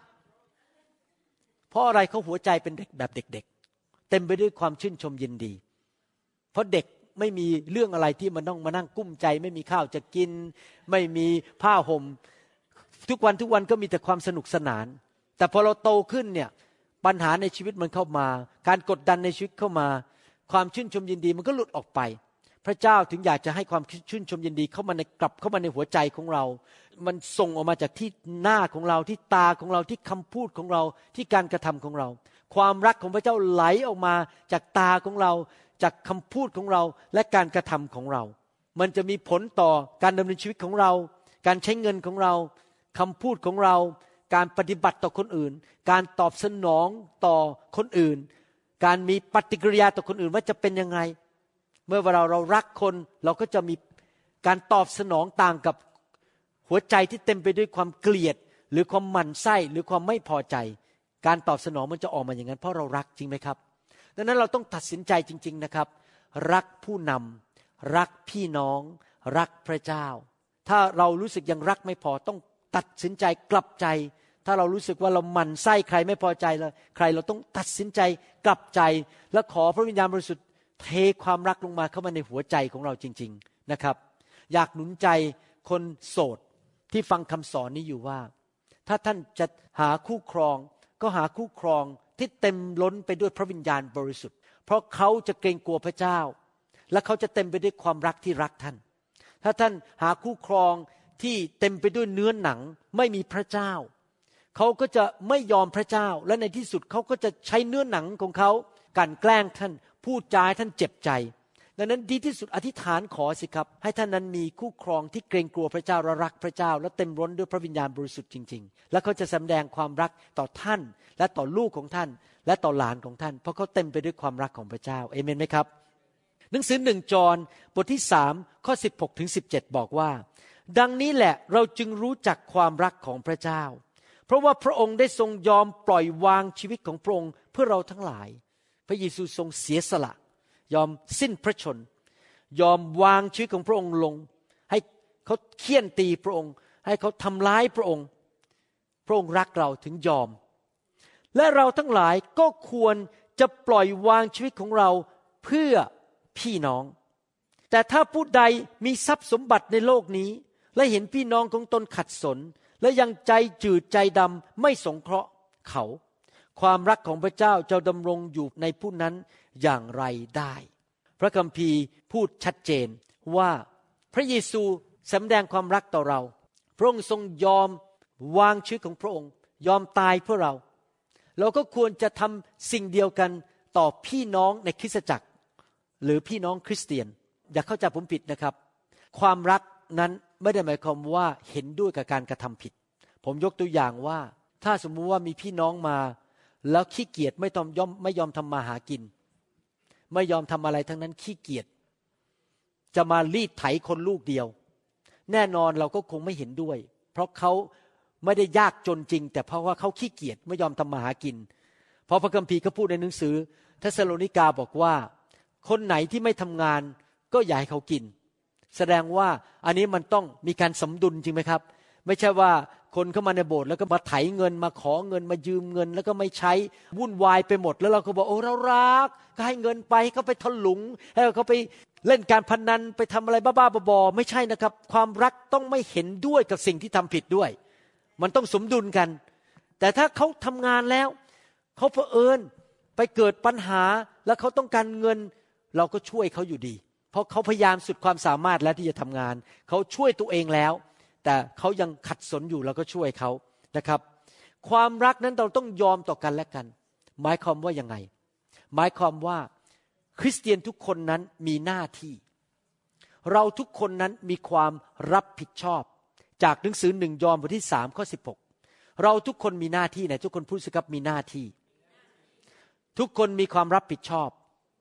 C: เพราะอะไรเขาหัวใจเป็นเด็กแบบเด็กๆเต็มไปด้วยความชื่นชมยินดีเพราะเด็กไม่มีเรื่องอะไรที่มันต้องมานั่งกุ้มใจไม่มีข้าวจะกินไม่มีผ้าห่มทุกวันทุกวันก็มีแต่ความสนุกสนานแต่พอเราโตขึ้นเนี่ยปัญหาในชีวิตมันเข้ามาการกดดันในชีวิตเข้ามาความชื่นชมยินดีมันก็หลุดออกไปพระเจ้าถึงอยากจะให้ความชื่นชมยินดีเข้ามาในกลับเข้ามาในหัวใจของเรามันส่งออกมาจากที่หน้าของเราที่ตาของเราที่คำพูดของเราที่การกระทำของเราความรักของพระเจ้าไหลออกมาจากตาของเราจากคำพูดของเราและการกระทำของเรามันจะมีผลต่อการดำเนินชีวิตของเราการใช้เงินของเราคำพูดของเราการปฏิบัติต่อคนอื่นการตอบสนองต่อคนอื่นการมีปฏิกิริยาต่อคนอื่นว่าจะเป็นยังไงเมื่อเวลาเรารักคนเราก็จะมีการตอบสนองต่างกับหัวใจที่เต็มไปด้วยความเกลียดหรือความหมั่นไส้หรือความไม่พอใจการตอบสนองมันจะออกมาอย่างนั้นเพราะเรารักจริงไหมครับดังนั้นเราต้องตัดสินใจจริงๆนะครับรักผู้นำรักพี่น้องรักพระเจ้าถ้าเรารู้สึกยังรักไม่พอต้องตัดสินใจกลับใจถ้าเรารู้สึกว่าเราหมั่นไส้ใครไม่พอใจแล้วใครเราต้องตัดสินใจกลับใจและขอพระวิญญาณบริสุทธิ์เทความรักลงมาเข้ามาในหัวใจของเราจริงๆนะครับอยากหนุนใจคนโสดที่ฟังคำสอนนี้อยู่ว่าถ้าท่านจะหาคู่ครองก็หาคู่ครองที่เต็มล้นไปด้วยพระวิญญาณบริสุทธิ์เพราะเขาจะเกรงกลัวพระเจ้าและเขาจะเต็มไปด้วยความรักที่รักท่านถ้าท่านหาคู่ครองที่เต็มไปด้วยเนื้อหนังไม่มีพระเจ้าเขาก็จะไม่ยอมพระเจ้าและในที่สุดเขาก็จะใช้เนื้อหนังของเขากลั่นแกล้งท่านพูดจาให้ท่านเจ็บใจดังนั้นดีที่สุดอธิษฐานขอสิครับให้ท่านนั้นมีคู่ครองที่เกรงกลัวพระเจ้าและรักพระเจ้าและเต็มล้นด้วยพระวิญญาณบริสุทธิ์จริงๆและเขาจะแสดงความรักต่อท่านและต่อลูกของท่านและต่อหลานของท่านเพราะเขาเต็มไปด้วยความรักของพระเจ้าเอเมนไหมครับหนังสือหนึ่งจอห์นบทที่สามข้อสิบหกถึงสิบเจ็ดบอกว่าดังนี้แหละเราจึงรู้จักความรักของพระเจ้าเพราะว่าพระองค์ได้ทรงยอมปล่อยวางชีวิตของพระองค์เพื่อเราทั้งหลายพระเยซูทรงเสียสละยอมสิ้นพระชนยอมวางชีวิตของพระองค์ลงให้เขาเฆี่ยนตีพระองค์ให้เขาทำร้ายพระองค์พระองค์รักเราถึงยอมและเราทั้งหลายก็ควรจะปล่อยวางชีวิตของเราเพื่อพี่น้องแต่ถ้าผู้ใดมีทรัพย์สมบัติในโลกนี้และเห็นพี่น้องของตนขัดสนและยังใจจืดใจดำไม่สงเคราะห์เขาความรักของพระเจ้าจะดำรงอยู่ในผู้นั้นอย่างไรได้พระคัมภีร์พูดชัดเจนว่าพระเยซูแสดงความรักต่อเราพระองค์ทรงยอมวางชีวิตของพระองค์ยอมตายเพื่อเราเราก็ควรจะทำสิ่งเดียวกันต่อพี่น้องในคริสตจักรหรือพี่น้องคริสเตียนอย่าเข้าใจผมผิดนะครับความรักนั้นไม่ได้หมายความว่าเห็นด้วยกับการกระทำผิดผมยกตัวอย่างว่าถ้าสมมุติว่ามีพี่น้องมาแล้วขี้เกียจไม่ต้องยอมไม่ยอมทำมาหากินไม่ยอมทำอะไรทั้งนั้นขี้เกียจจะมารีดไถคนลูกเดียวแน่นอนเราก็คงไม่เห็นด้วยเพราะเขาไม่ได้ยากจนจริงแต่เพราะว่าเขาขี้เกียจไม่ยอมทำมาหากินเพราะพระคัมภีร์เขาพูดในหนังสือเธสโลนิกาบอกว่าคนไหนที่ไม่ทำงานก็อย่าให้เขากินแสดงว่าอันนี้มันต้องมีการสมดุลจริงไหมครับไม่ใช่ว่าคนเข้ามาในโบสถ์แล้วก็มาไถเงินมาขอเงินมายืมเงินแล้วก็ไม่ใช้วุ่นวายไปหมดแล้วเราก็บอกโอ้เรารักก็ให้เงินไปให้เขาไปถลุงให้เขาไปเล่นการพนันไปทำอะไรบ้าๆบอๆไม่ใช่นะครับความรักต้องไม่เห็นด้วยกับสิ่งที่ทำผิดด้วยมันต้องสมดุลกันแต่ถ้าเขาทำงานแล้วเขาเผอิญไปเกิดปัญหาแล้วเขาต้องการเงินเราก็ช่วยเขาอยู่ดีเพราะเขาพยายามสุดความสามารถแล้วที่จะทำงานเขาช่วยตัวเองแล้วแต่เขายังขัดสนอยู่เราก็ช่วยเขานะครับความรักนั้นเราต้องยอมต่อกันและกันหมายความว่ายังไงหมายความว่าคริสเตียนทุกคนนั้นมีหน้าที่เราทุกคนนั้นมีความรับผิดชอบจากหนังสือหนึ่งยอห์นบทที่สามข้อสิบหกเราทุกคนมีหน้าที่นะทุกคนพูดสิครับมีหน้าที่ทุกคนมีความรับผิดชอบ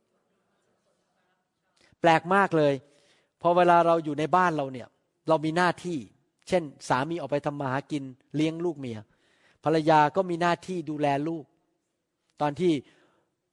C: แปลกมากเลยพอเวลาเราอยู่ในบ้านเราเนี่ยเรามีหน้าที่เช่นสามีออกไปทำมาหากินเลี้ยงลูกเมียภรรยาก็มีหน้าที่ดูแลลูกตอนที่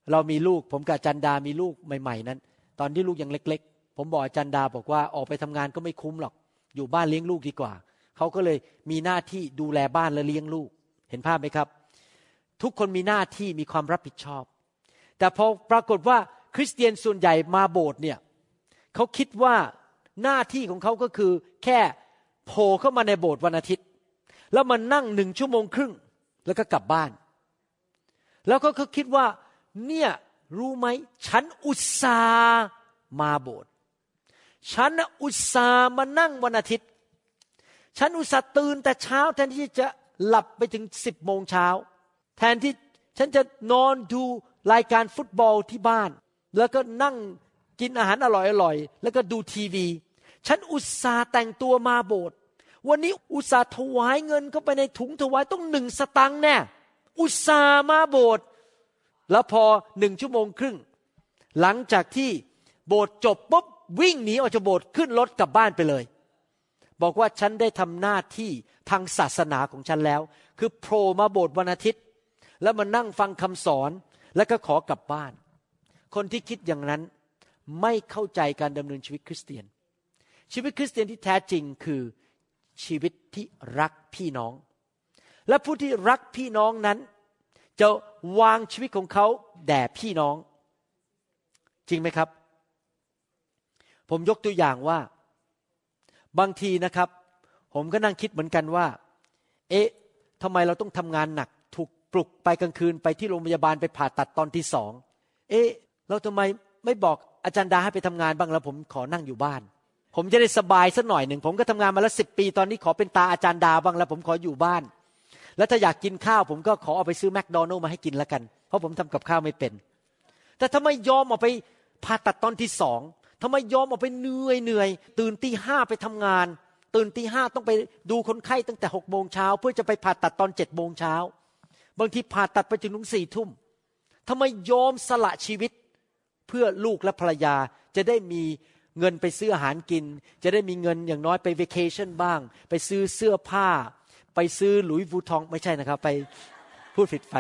C: เรามีลูกผมกับจันดามีลูกใหม่ๆนั้นตอนที่ลูกยังเล็กๆผมบอกจันดาบอกว่าออกไปทำงานก็ไม่คุ้มหรอกอยู่บ้านเลี้ยงลูกดีกว่าเขาก็เลยมีหน้าที่ดูแลบ้านและเลี้ยงลูกเห็นภาพไหมครับทุกคนมีหน้าที่มีความรับผิดชอบแต่พอปรากฏว่าคริสเตียนส่วนใหญ่มาโบสถ์เนี่ยเขาคิดว่าหน้าที่ของเขาก็คือแค่โผล่เข้ามาในโบสถ์วันอาทิตย์แล้วมานั่งหนึ่งชั่วโมงครึ่งแล้วก็กลับบ้านแล้วก็เขาคิดว่าเนี่ยรู้ไหมฉันอุตส่าห์มาโบสถ์ฉันอุตส่าห์มานั่งวันอาทิตย์ฉันอุตส่าห์ตื่นแต่เช้าแทนที่จะหลับไปถึงสิบโมงเช้าแทนที่ฉันจะนอนดูรายการฟุตบอลที่บ้านแล้วก็นั่งกินอาหารอร่อยๆแล้วก็ดูทีวีฉันอุตส่าห์แต่งตัวมาโบสถ์วันนี้อุตส่าห์ถวายเงินเข้าไปในถุงถวายต้องหนึ่งสตังค์แน่อุตส่าห์มาโบสถ์แล้วพอหนึ่งชั่วโมงครึ่งหลังจากที่โบสถ์จบปุ๊บวิ่งหนีออกจากโบสถ์ขึ้นรถกลับบ้านไปเลยบอกว่าฉันได้ทำหน้าที่ทางศาสนาของฉันแล้วคือโผล่มาโบสถ์วันอาทิตย์แล้วมานั่งฟังคำสอนแล้วก็ขอกลับบ้านคนที่คิดอย่างนั้นไม่เข้าใจการดำเนินชีวิตคริสเตียนชีวิตคริสเตียนที่แท้จริงคือชีวิตที่รักพี่น้องและผู้ที่รักพี่น้องนั้นจะวางชีวิตของเขาแด่พี่น้องจริงไหมครับผมยกตัวอย่างว่าบางทีนะครับผมก็นั่งคิดเหมือนกันว่าเอ๊ะทำไมเราต้องทำงานหนักถูกปลุกไปกลางคืนไปที่โรงพยาบาลไปผ่าตัดตอนที่สองเอ๊ะเราทำไมไม่บอกอาจารย์ดาให้ไปทำงานบ้างแล้วผมขอนั่งอยู่บ้านผมจะได้สบายสักหน่อยหนึ่งผมก็ทำงานมาแล้วสิบปีตอนนี้ขอเป็นตาอาจารย์ดาบ้างแล้วผมขออยู่บ้านแล้วถ้าอยากกินข้าวผมก็ขอเอาไปซื้อแมคโดนัลด์มาให้กินแล้วกันเพราะผมทำกับข้าวไม่เป็นแต่ทำไมยอมออกไปผ่าตัดตอนที่สองทำไมยอมออกไปเหนื่อยเหนื่อยตื่นตีห้าไปทำงานตื่นตีห้าต้องไปดูคนไข้ตั้งแต่หกโมงเช้าเพื่อจะไปผ่าตัดตอนเจ็ดโมงเช้าบางทีผ่าตัดไปจนถึงสี่ทุ่มทำไมยอมสละชีวิตเพื่อลูกและภรรยาจะได้มีเงินไปซื้ออาหารกินจะได้มีเงินอย่างน้อยไปเวเคชั่นบ้างไปซื้อเสื้อผ้าไปซื้อหลุยส์วูทองไม่ใช่นะครับไปพูดผิดไป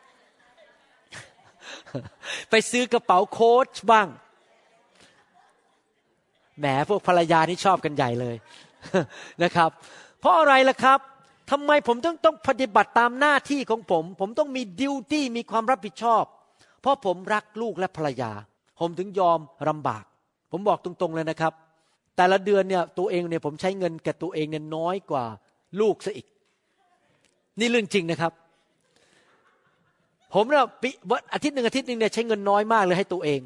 C: ไปซื้อกระเป๋าโค้ชบ้างแหมพวกภรรยานี่ชอบกันใหญ่เลย นะครับเพราะอะไรล่ะครับทำไมผมต้องต้องปฏิบัติตามหน้าที่ของผมผมต้องมีดิวตี้มีความรับผิดชอบเพราะผมรักลูกและภรรยาผมถึงยอมลำบากผมบอกตรงๆเลยนะครับแต่ละเดือนเนี่ยตัวเองเนี่ยผมใช้เงินแก่ตัวเองเนี่ยน้อยกว่าลูกซะอีกนี่เรื่องจริงนะครับผมเนี่ยปีอาทิตย์หนึ่งอาทิตย์นึงเนี่ยใช้เงินน้อยมากเลยให้ตัวเอง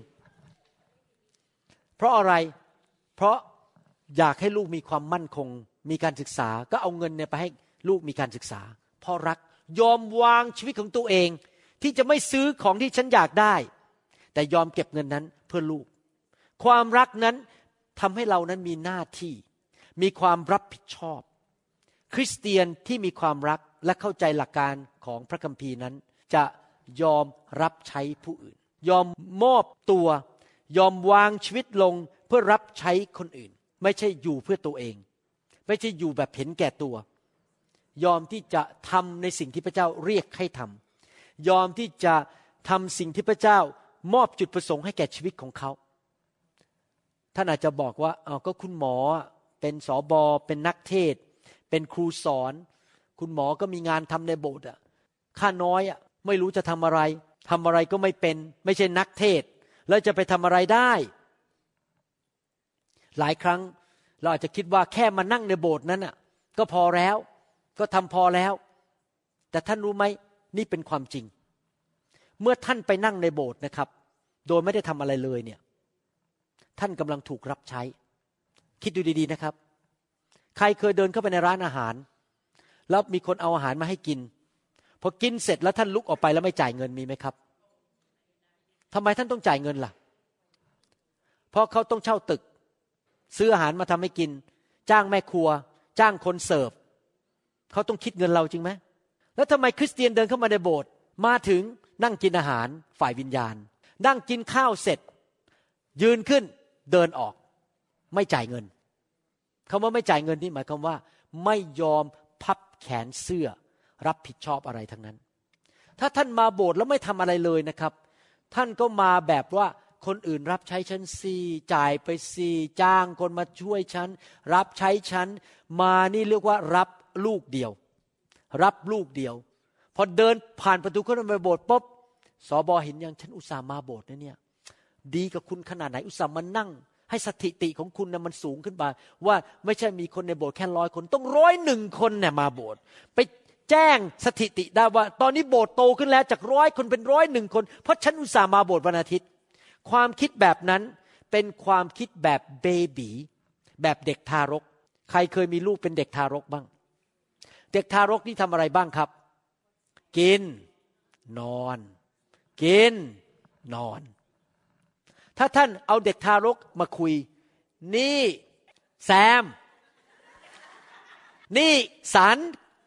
C: เพราะอะไรเพราะอยากให้ลูกมีความมั่นคงมีการศึกษาก็เอาเงินเนี่ยไปให้ลูกมีการศึกษาเพราะรักยอมวางชีวิตของตัวเองที่จะไม่ซื้อของที่ฉันอยากได้แต่ยอมเก็บเงินนั้นเพื่อลูกความรักนั้นทำให้เรานั้นมีหน้าที่มีความรับผิดชอบคริสเตียนที่มีความรักและเข้าใจหลักการของพระคัมภีร์นั้นจะยอมรับใช้ผู้อื่นยอมมอบตัวยอมวางชีวิตลงเพื่อรับใช้คนอื่นไม่ใช่อยู่เพื่อตัวเองไม่ใช่อยู่แบบเห็นแก่ตัวยอมที่จะทำในสิ่งที่พระเจ้าเรียกให้ทำยอมที่จะทำสิ่งที่พระเจ้ามอบจุดประสงค์ให้แก่ชีวิตของเขาท่านอาจจะบอกว่าอ้าวก็คุณหมอเป็นสบเป็นนักเทศเป็นครูสอนคุณหมอก็มีงานทำในโบสถ์อ่ะค่าน้อยอ่ะไม่รู้จะทำอะไรทำอะไรก็ไม่เป็นไม่ใช่นักเทศแล้วจะไปทำอะไรได้หลายครั้งเราอาจจะคิดว่าแค่มานั่งในโบสถ์นั้นอ่ะก็พอแล้วก็ทำพอแล้วแต่ท่านรู้ไหมนี่เป็นความจริงเมื่อท่านไปนั่งในโบสถ์นะครับโดยไม่ได้ทำอะไรเลยเนี่ยท่านกำลังถูกรับใช้คิดดูดีๆนะครับใครเคยเดินเข้าไปในร้านอาหารแล้วมีคนเอาอาหารมาให้กินพอกินเสร็จแล้วท่านลุกออกไปแล้วไม่จ่ายเงินมีไหมครับทำไมท่านต้องจ่ายเงินล่ะเพราะเขาต้องเช่าตึกซื้ออาหารมาทำให้กินจ้างแม่ครัวจ้างคนเสิร์ฟเขาต้องคิดเงินเราจริงไหมแล้วทำไมคริสเตียนเดินเข้ามาในโบสถ์มาถึงนั่งกินอาหารฝ่ายวิญญาณนั่งกินข้าวเสร็จยืนขึ้นเดินออกไม่จ่ายเงินคำว่าไม่จ่ายเงินนี่หมายความว่าไม่ยอมพับแขนเสื้อรับผิดชอบอะไรทั้งนั้นถ้าท่านมาโบสถ์แล้วไม่ทำอะไรเลยนะครับท่านก็มาแบบว่าคนอื่นรับใช้ฉันสิจ่ายไปสิจ้างคนมาช่วยฉันรับใช้ฉันมานี่เรียกว่ารับลูกเดียวรับลูกเดียวพอเดินผ่านประตูเข้าไปโบสถ์ปุ๊บสบเห็นยังฉันอุตส่าห์มาโบสถ์นะเนี่ยดีกับคุณขนาดไหนอุตส่าห์มานั่งให้สถิติของคุณนะมันสูงขึ้นมาว่าไม่ใช่มีคนในโบสถ์แค่ร้อยคนต้องร้อยหนึ่งคนเนี่ยมาโบสถ์ไปแจ้งสถิติได้ว่าตอนนี้โบสถ์โตขึ้นแล้วจากร้อยคนเป็นร้อยหนึ่งคนเพราะฉันอุตส่าห์มาโบสถ์วันอาทิตย์ความคิดแบบนั้นเป็นความคิดแบบเบบีแบบเด็กทารกใครเคยมีลูกเป็นเด็กทารกบ้างเด็กทารกนี่ทำอะไรบ้างครับกินนอนกินนอนถ้าท่านเอาเด็กทารกมาคุยนี่แซมนี่สัน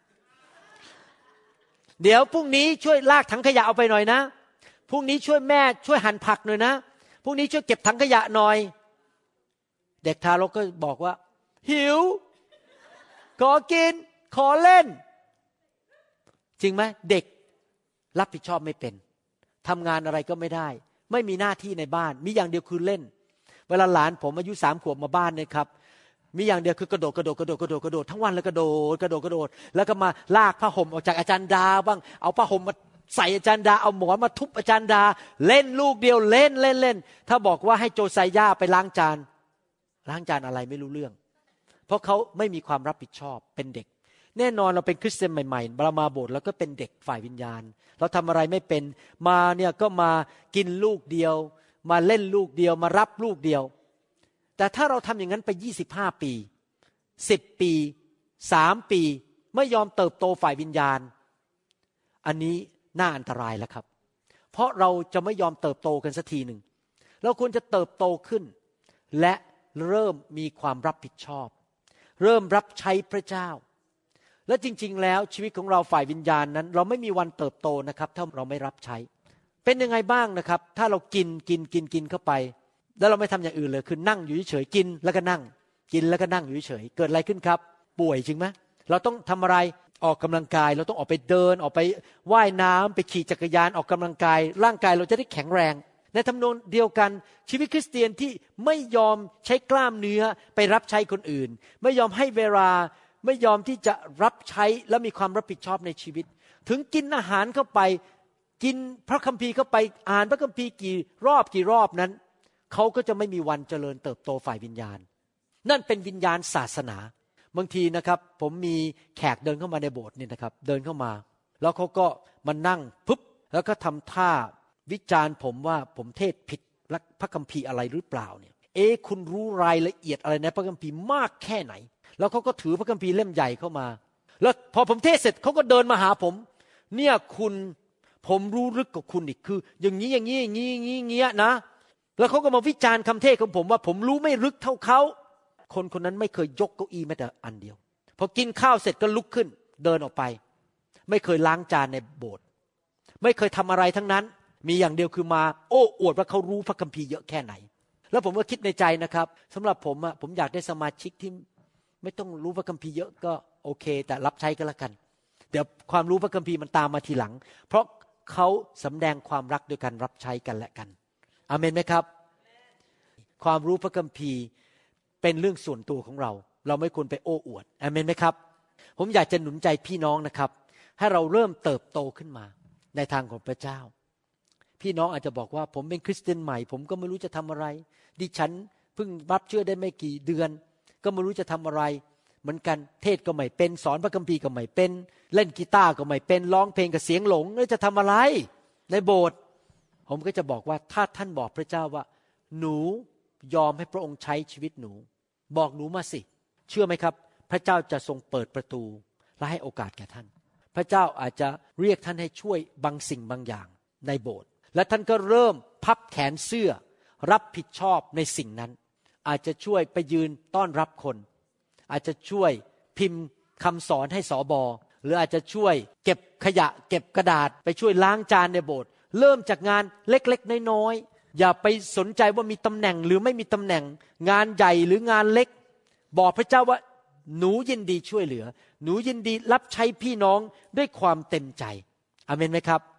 C: เดี๋ยวพรุ่งนี้ช่วยลากถังขยะเอาไปหน่อยนะพรุ่งนี้ช่วยแม่ช่วยหั่นผักหน่อยนะพรุ่งนี้ช่วยเก็บถังขยะหน่อยเด็กทารกก็บอกว่าหิวขอกินขอเล่นจริงไหมเด็กรับผิดชอบไม่เป็นทำงานอะไรก็ไม่ได้ไม่มีหน้าที่ในบ้านมีอย่างเดียวคือเล่นเวลาหลานผมอายุสามขวบมาบ้านเนี่ยครับมีอย่างเดียวคือกระโดดกระโดดกระโดดกระโดดกระโดดทั้งวันเลยกระโดดกระโดดกระโดดแล้วก็มาลากผ้าห่มออกจากอาจารย์ดาบ้างเอาผ้าห่มมาใส่อาจารย์ดาเอาหมอนมาทุบอาจารย์ดาเล่นลูกเดียวเล่นเล่นเล่นถ้าบอกว่าให้โจไซย่าไปล้างจานล้างจานอะไรไม่รู้เรื่องเพราะเขาไม่มีความรับผิดชอบเป็นเด็กแน่นอนเราเป็นคริสเตียนใหม่ๆเรามาโบสถ์แล้วก็เป็นเด็กฝ่ายวิญญาณเราทำอะไรไม่เป็นมาเนี่ยก็มากินลูกเดียวมาเล่นลูกเดียวมารับลูกเดียวแต่ถ้าเราทำอย่างนั้นไปยี่สิบห้าปีสิบปีสามปีไม่ยอมเติบโตฝ่ายวิญญาณอันนี้น่าอันตรายแล้วครับเพราะเราจะไม่ยอมเติบโตกันสักทีหนึ่งเราควรจะเติบโตขึ้นและเริ่มมีความรับผิดชอบเริ่มรับใช้พระเจ้าและจริงๆแล้วชีวิตของเราฝ่ายวิญญาณนั้นเราไม่มีวันเติบโตนะครับถ้าเราไม่รับใช้เป็นยังไงบ้างนะครับถ้าเรากินกินกินกินเข้าไปแล้วเราไม่ทำอย่างอื่นเลยคือนั่งอยู่เฉยๆกินแล้วก็นั่งกินแล้วก็นั่งอยู่เฉยๆเกิดอะไรขึ้นครับป่วยจริงไหมเราต้องทำอะไรออกกำลังกายเราต้องออกไปเดินออกไปว่ายน้ำไปขี่จักรยานออกกำลังกายร่างกายเราจะได้แข็งแรงในทำนองเดียวกันชีวิตคริสเตียนที่ไม่ยอมใช้กล้ามเนื้อไปรับใช้คนอื่นไม่ยอมให้เวลาไม่ยอมที่จะรับใช้และมีความรับผิดชอบในชีวิตถึงกินอาหารเข้าไปกินพระคัมภีร์เข้าไปอ่านพระคัมภีร์กี่รอบกี่รอบนั้นเขาก็จะไม่มีวันเจริญเติบโตฝ่ายวิญญาณนั่นเป็นวิญญาณศาสนาบางทีนะครับผมมีแขกเดินเข้ามาในโบสถ์นี่นะครับเดินเข้ามาแล้วเขาก็มานั่งปุ๊บแล้วก็ทำท่าวิจารณ์ผมว่าผมเทศผิดพระคัมภีร์อะไรหรือเปล่าเนี่ยเอ๊ะคุณรู้รายละเอียดอะไรในพระคัมภีร์มากแค่ไหนแล้วเขาก็ถือพระคัมภีร์เล่มใหญ่เข้ามาแล้วพอผมเทศเสร็จเขาก็เดินมาหาผมเนี่ยคุณผมรู้ลึกกว่าคุณอีกคืออย่างนี้อย่างนี้อย่างนี้อย่างนี้เงี้ยนะแล้วเขาก็มาวิจารณ์คำเทศของผมว่าผมรู้ไม่ลึกเท่าเขาคนคนนั้นไม่เคยยกเก้าอี้แม้แต่อันเดียวพอกินข้าวเสร็จก็ลุกขึ้นเดินออกไปไม่เคยล้างจานในโบสถ์ไม่เคยทำอะไรทั้งนั้นมีอย่างเดียวคือมาโอ้อวดว่าเขารู้พระคัมภีร์เยอะแค่ไหนแล้วผมก็คิดในใจนะครับสำหรับผมอะผมอยากได้สมาชิกที่ไม่ต้องรู้พระคัมภีร์เยอะก็โอเคแต่รับใช้ก็แล้วกันเดี๋ยวความรู้พระคัมภีร์มันตามมาทีหลังเพราะเขาสำแดงความรักโดยการรับใช้กันและกันอาเมนไหมครับความรู้พระคัมภีร์เป็นเรื่องส่วนตัวของเราเราไม่ควรไปโอ้อวดอาเมนไหมครับผมอยากจะหนุนใจพี่น้องนะครับให้เราเริ่มเติบโตขึ้นมาในทางของพระเจ้าพี่น้องอาจจะบอกว่าผมเป็นคริสเตียนใหม่ผมก็ไม่รู้จะทำอะไรดิฉันเพิ่งรับเชื่อได้ไม่กี่เดือนก็ไม่รู้จะทำอะไรเหมือนกันเทศก็ไม่เป็นสอนพระคัมภีร์ก็ไม่เป็นเล่นกีตาร์ก็ไม่เป็นร้องเพลงกับเสียงหลงแล้วจะทำอะไรในโบสถ์ผมก็จะบอกว่าถ้าท่านบอกพระเจ้าว่าหนูยอมให้พระองค์ใช้ชีวิตหนูบอกหนูมาสิเชื่อไหมครับพระเจ้าจะทรงเปิดประตูและให้โอกาสแก่ท่านพระเจ้าอาจจะเรียกท่านให้ช่วยบางสิ่งบางอย่างในโบสถ์และท่านก็เริ่มพับแขนเสื้อรับผิดชอบในสิ่งนั้นอาจจะช่วยไปยืนต้อนรับคนอาจจะช่วยพิมพ์คำสอนให้สบหรืออาจจะช่วยเก็บขยะเก็บกระดาษไปช่วยล้างจานในโบสถ์เริ่มจากงานเล็กๆน้อยๆอย่าไปสนใจว่ามีตำแหน่งหรือไม่มีตำแหน่งงานใหญ่หรืองานเล็กบอกพระเจ้าว่าหนูยินดีช่วยเหลือหนูยินดีรับใช้พี่น้องด้วยความเต็มใจอาเมนไหมครับ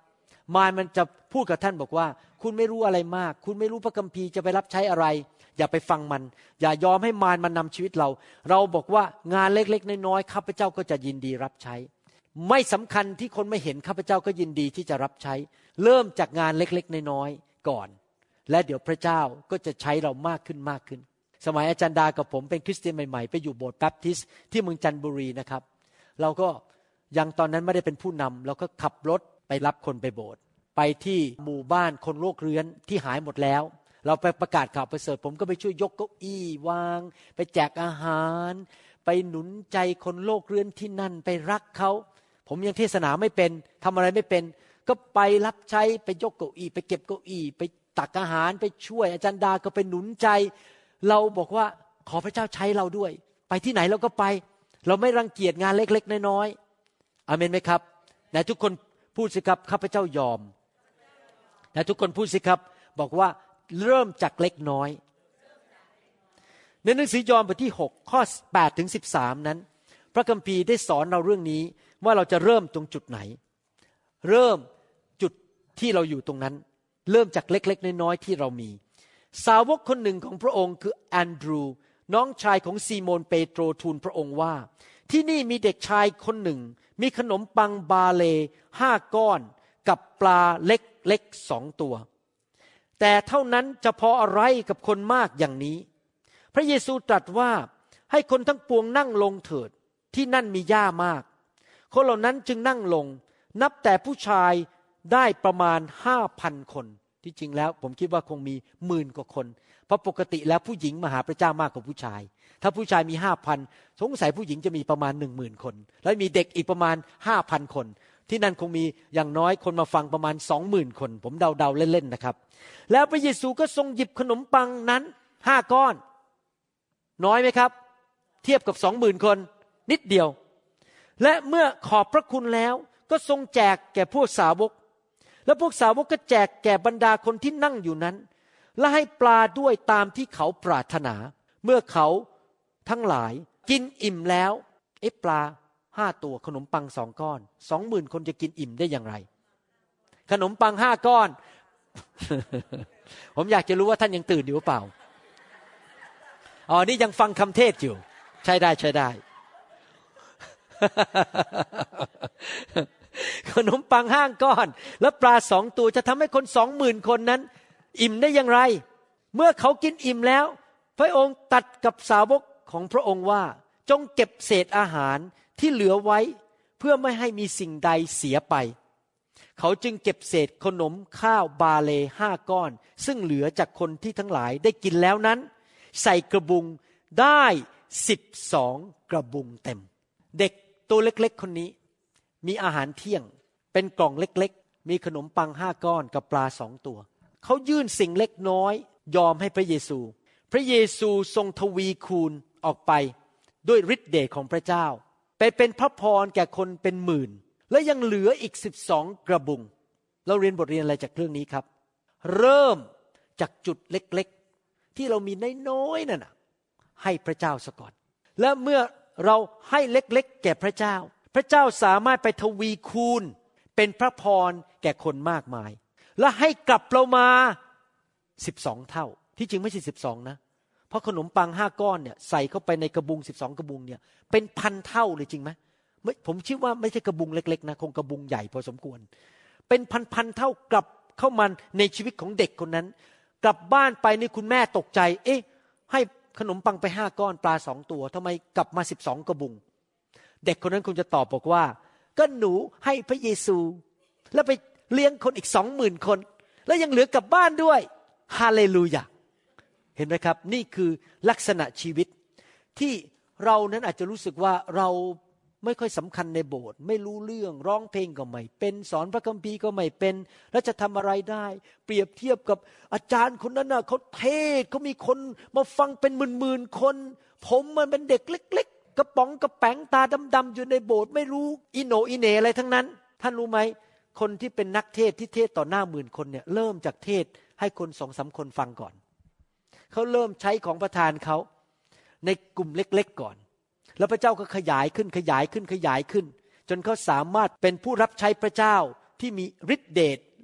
C: มารมันจะพูดกับท่านบอกว่าคุณไม่รู้อะไรมากคุณไม่รู้พระคัมภีร์จะไปรับใช้อะไรอย่าไปฟังมันอย่ายอมให้มารมันนำชีวิตเราเราบอกว่างานเล็กๆน้อยๆข้าพเจ้าก็จะยินดีรับใช้ไม่สำคัญที่คนไม่เห็นข้าพเจ้าก็ยินดีที่จะรับใช้เริ่มจากงานเล็กๆน้อยๆก่อนและเดี๋ยวพระเจ้าก็จะใช้เรามากขึ้นมากขึ้นสมัยอาจารย์ดากับผมเป็นคริสเตียนใหม่ๆไปอยู่โบสถ์แบปทิสต์ที่เมืองจันทบุรีนะครับเราก็ยังตอนนั้นไม่ได้เป็นผู้นำเราก็ขับรถไปรับคนไปโบสถ์ไปที่หมู่บ้านคนโรคเรื้อนที่หายหมดแล้วเราไปประกาศข่าวประเสริฐผมก็ไปช่วยยกเก้าอี้วางไปแจกอาหารไปหนุนใจคนโรคเรื้อนที่นั่นไปรักเขาผมยังเทศนาไม่เป็นทำอะไรไม่เป็นก็ไปรับใช้ไปยกเก้าอี้ไปเก็บเก้าอี้ไปตักอาหารไปช่วยอาจารย์ดาก็ไปหนุนใจเราบอกว่าขอพระเจ้าใช้เราด้วยไปที่ไหนเราก็ไปเราไม่รังเกียจงานเล็กๆน้อยๆอาเมนไหมครับไหนทุกคนพูดสิครับข้าพเจ้ายอมไหนทุกคนพูดสิครับบอกว่าเริ่มจากเล็กน้อยในหนังสือยอห์นบทที่หกข้อแปดถึงสิบสามนั้นพระคัมภีร์ได้สอนเราเรื่องนี้ว่าเราจะเริ่มตรงจุดไหนเริ่มจุดที่เราอยู่ตรงนั้นเริ่มจากเล็กๆน้อยๆที่เรามีสาวกคนหนึ่งของพระองค์คือแอนดรูน้องชายของซีโมนเปโตรทูลพระองค์ว่าที่นี่มีเด็กชายคนหนึ่งมีขนมปังบาเลห้าก้อนกับปลาเล็กๆสองตัวแต่เท่านั้นจะพออะไรกับคนมากอย่างนี้พระเยซูตรัสว่าให้คนทั้งปวงนั่งลงเถิดที่นั่นมีหญ้ามากคนเหล่านั้นจึงนั่งลงนับแต่ผู้ชายได้ประมาณ ห้าพัน คนที่จริงแล้วผมคิดว่าคงมีหมื่นกว่าคนเพราะปกติแล้วผู้หญิงมาหาพระเจ้ามากกว่าผู้ชายถ้าผู้ชายมี ห้าพัน สงสัยผู้หญิงจะมีประมาณ หนึ่งหมื่น คนแล้วมีเด็กอีกประมาณ ห้าพัน คนที่นั่นคงมีอย่างน้อยคนมาฟังประมาณ สองหมื่น คนผมเดาๆเล่นๆนะครับแล้วพระเยซูก็ทรงหยิบขนมปังนั้นห้าก้อนน้อยไหมครับเทียบกับ สองหมื่น คนนิดเดียวและเมื่อขอบพระคุณแล้วก็ทรงแจกแก่พวกสาวกและพวกสาวกก็แจกแก่บรรดาคนที่นั่งอยู่นั้นและให้ปลาด้วยตามที่เขาปรารถนาเมื่อเขาทั้งหลายกินอิ่มแล้วเอ๊ะปลาห้าตัวขนมปังสองก้อน สองหมื่น คนจะกินอิ่มได้อย่างไรขนมปังห้าก้อน ผมอยากจะรู้ว่าท่านยังตื่นอยู่หรือเปล่าอ๋อนี่ยังฟังคำเทศอยู่ใช่ได้ใช่ได้ ขนมปังห้าก้อนและปลาสองตัวจะทำให้คนสองหมื่นคนนั้นอิ่มได้อย่างไรเมื่อเขากินอิ่มแล้วพระองค์ตรัสกับสาวกของพระองค์ว่าจงเก็บเศษอาหารที่เหลือไว้เพื่อไม่ให้มีสิ่งใดเสียไปเขาจึงเก็บเศษขนมข้าวบาเลห้าก้อนซึ่งเหลือจากคนที่ทั้งหลายได้กินแล้วนั้นใส่กระบุงได้สิบสองกระบุงเต็มเด็กตัวเล็กๆคนนี้มีอาหารเที่ยงเป็นกล่องเล็กๆมีขนมปังห้าก้อนกับปลาสองตัวเขายื่นสิ่งเล็กน้อยยอมให้พระเยซูพระเยซูทรงทวีคูณออกไปด้วยฤทธิ์เดชของพระเจ้าไปเป็นพระพรแก่คนเป็นหมื่นและยังเหลืออีกสิบสองกระบุงเราเรียนบทเรียนอะไรจากเรื่องนี้ครับเริ่มจากจุดเล็กๆที่เรามีน้อยๆนั่นน่ะให้พระเจ้าซะก่อนและเมื่อเราให้เล็กๆแก่พระเจ้าพระเจ้าสามารถไปทวีคูณเป็นพระพรแก่คนมากมายและให้กลับเรามาสิบสองเท่าที่จริงไม่ใช่สิบสองนะเพราะขนมปังห้าก้อนเนี่ยใส่เข้าไปในกระบุงสิบสองกระบุงเนี่ยเป็นพันเท่าเลยจริงไหมผมคิดว่าไม่ใช่กระบุงเล็กๆนะคงกระบุงใหญ่พอสมควรเป็นพันๆเท่ากลับเข้ามาในชีวิตของเด็กคนนั้นกลับบ้านไปนี่คุณแม่ตกใจเอ๊ะให้ขนมปังไปห้าก้อนปลาสองตัวทำไมกลับมาสิบสองกระบุงเด็กคนนั้นคงจะตอบบอกว่าก็หนูให้พระเยซูแล้วไปเลี้ยงคนอีกสองหมื่นคนแล้วยังเหลือกลับบ้านด้วยฮาเลลูยาเห็นไหมครับนี่คือลักษณะชีวิตที่เรานั้นอาจจะรู้สึกว่าเราไม่ค่อยสำคัญในโบสถ์ไม่รู้เรื่องร้องเพลงก็ไม่เป็นสอนพระคัมภีร์ก็ไม่เป็นแล้วจะทำอะไรได้เปรียบเทียบกับอาจารย์คนนั้นน่ะเขาเทศเขามีคนมาฟังเป็นหมื่นๆคนผมมันเป็นเด็กเล็กๆกระป๋องกระแป๋งตาดำๆอยู่ในโบสถ์ไม่รู้อิโหนอิเหน่อะไรทั้งนั้นท่านรู้ไหมคนที่เป็นนักเทศที่เทศต่อหน้าหมื่นคนเนี่ยเริ่มจากเทศให้คนสองสามคนฟังก่อนเขาเริ่มใช้ของประทานเขาในกลุ่มเล็กๆก่อนแล้วพระเจ้าก็ขยายขึ้นขยายขึ้นขยายขึ้นจนเขาสามารถเป็นผู้รับใช้พระเจ้าที่มีฤทธิเดช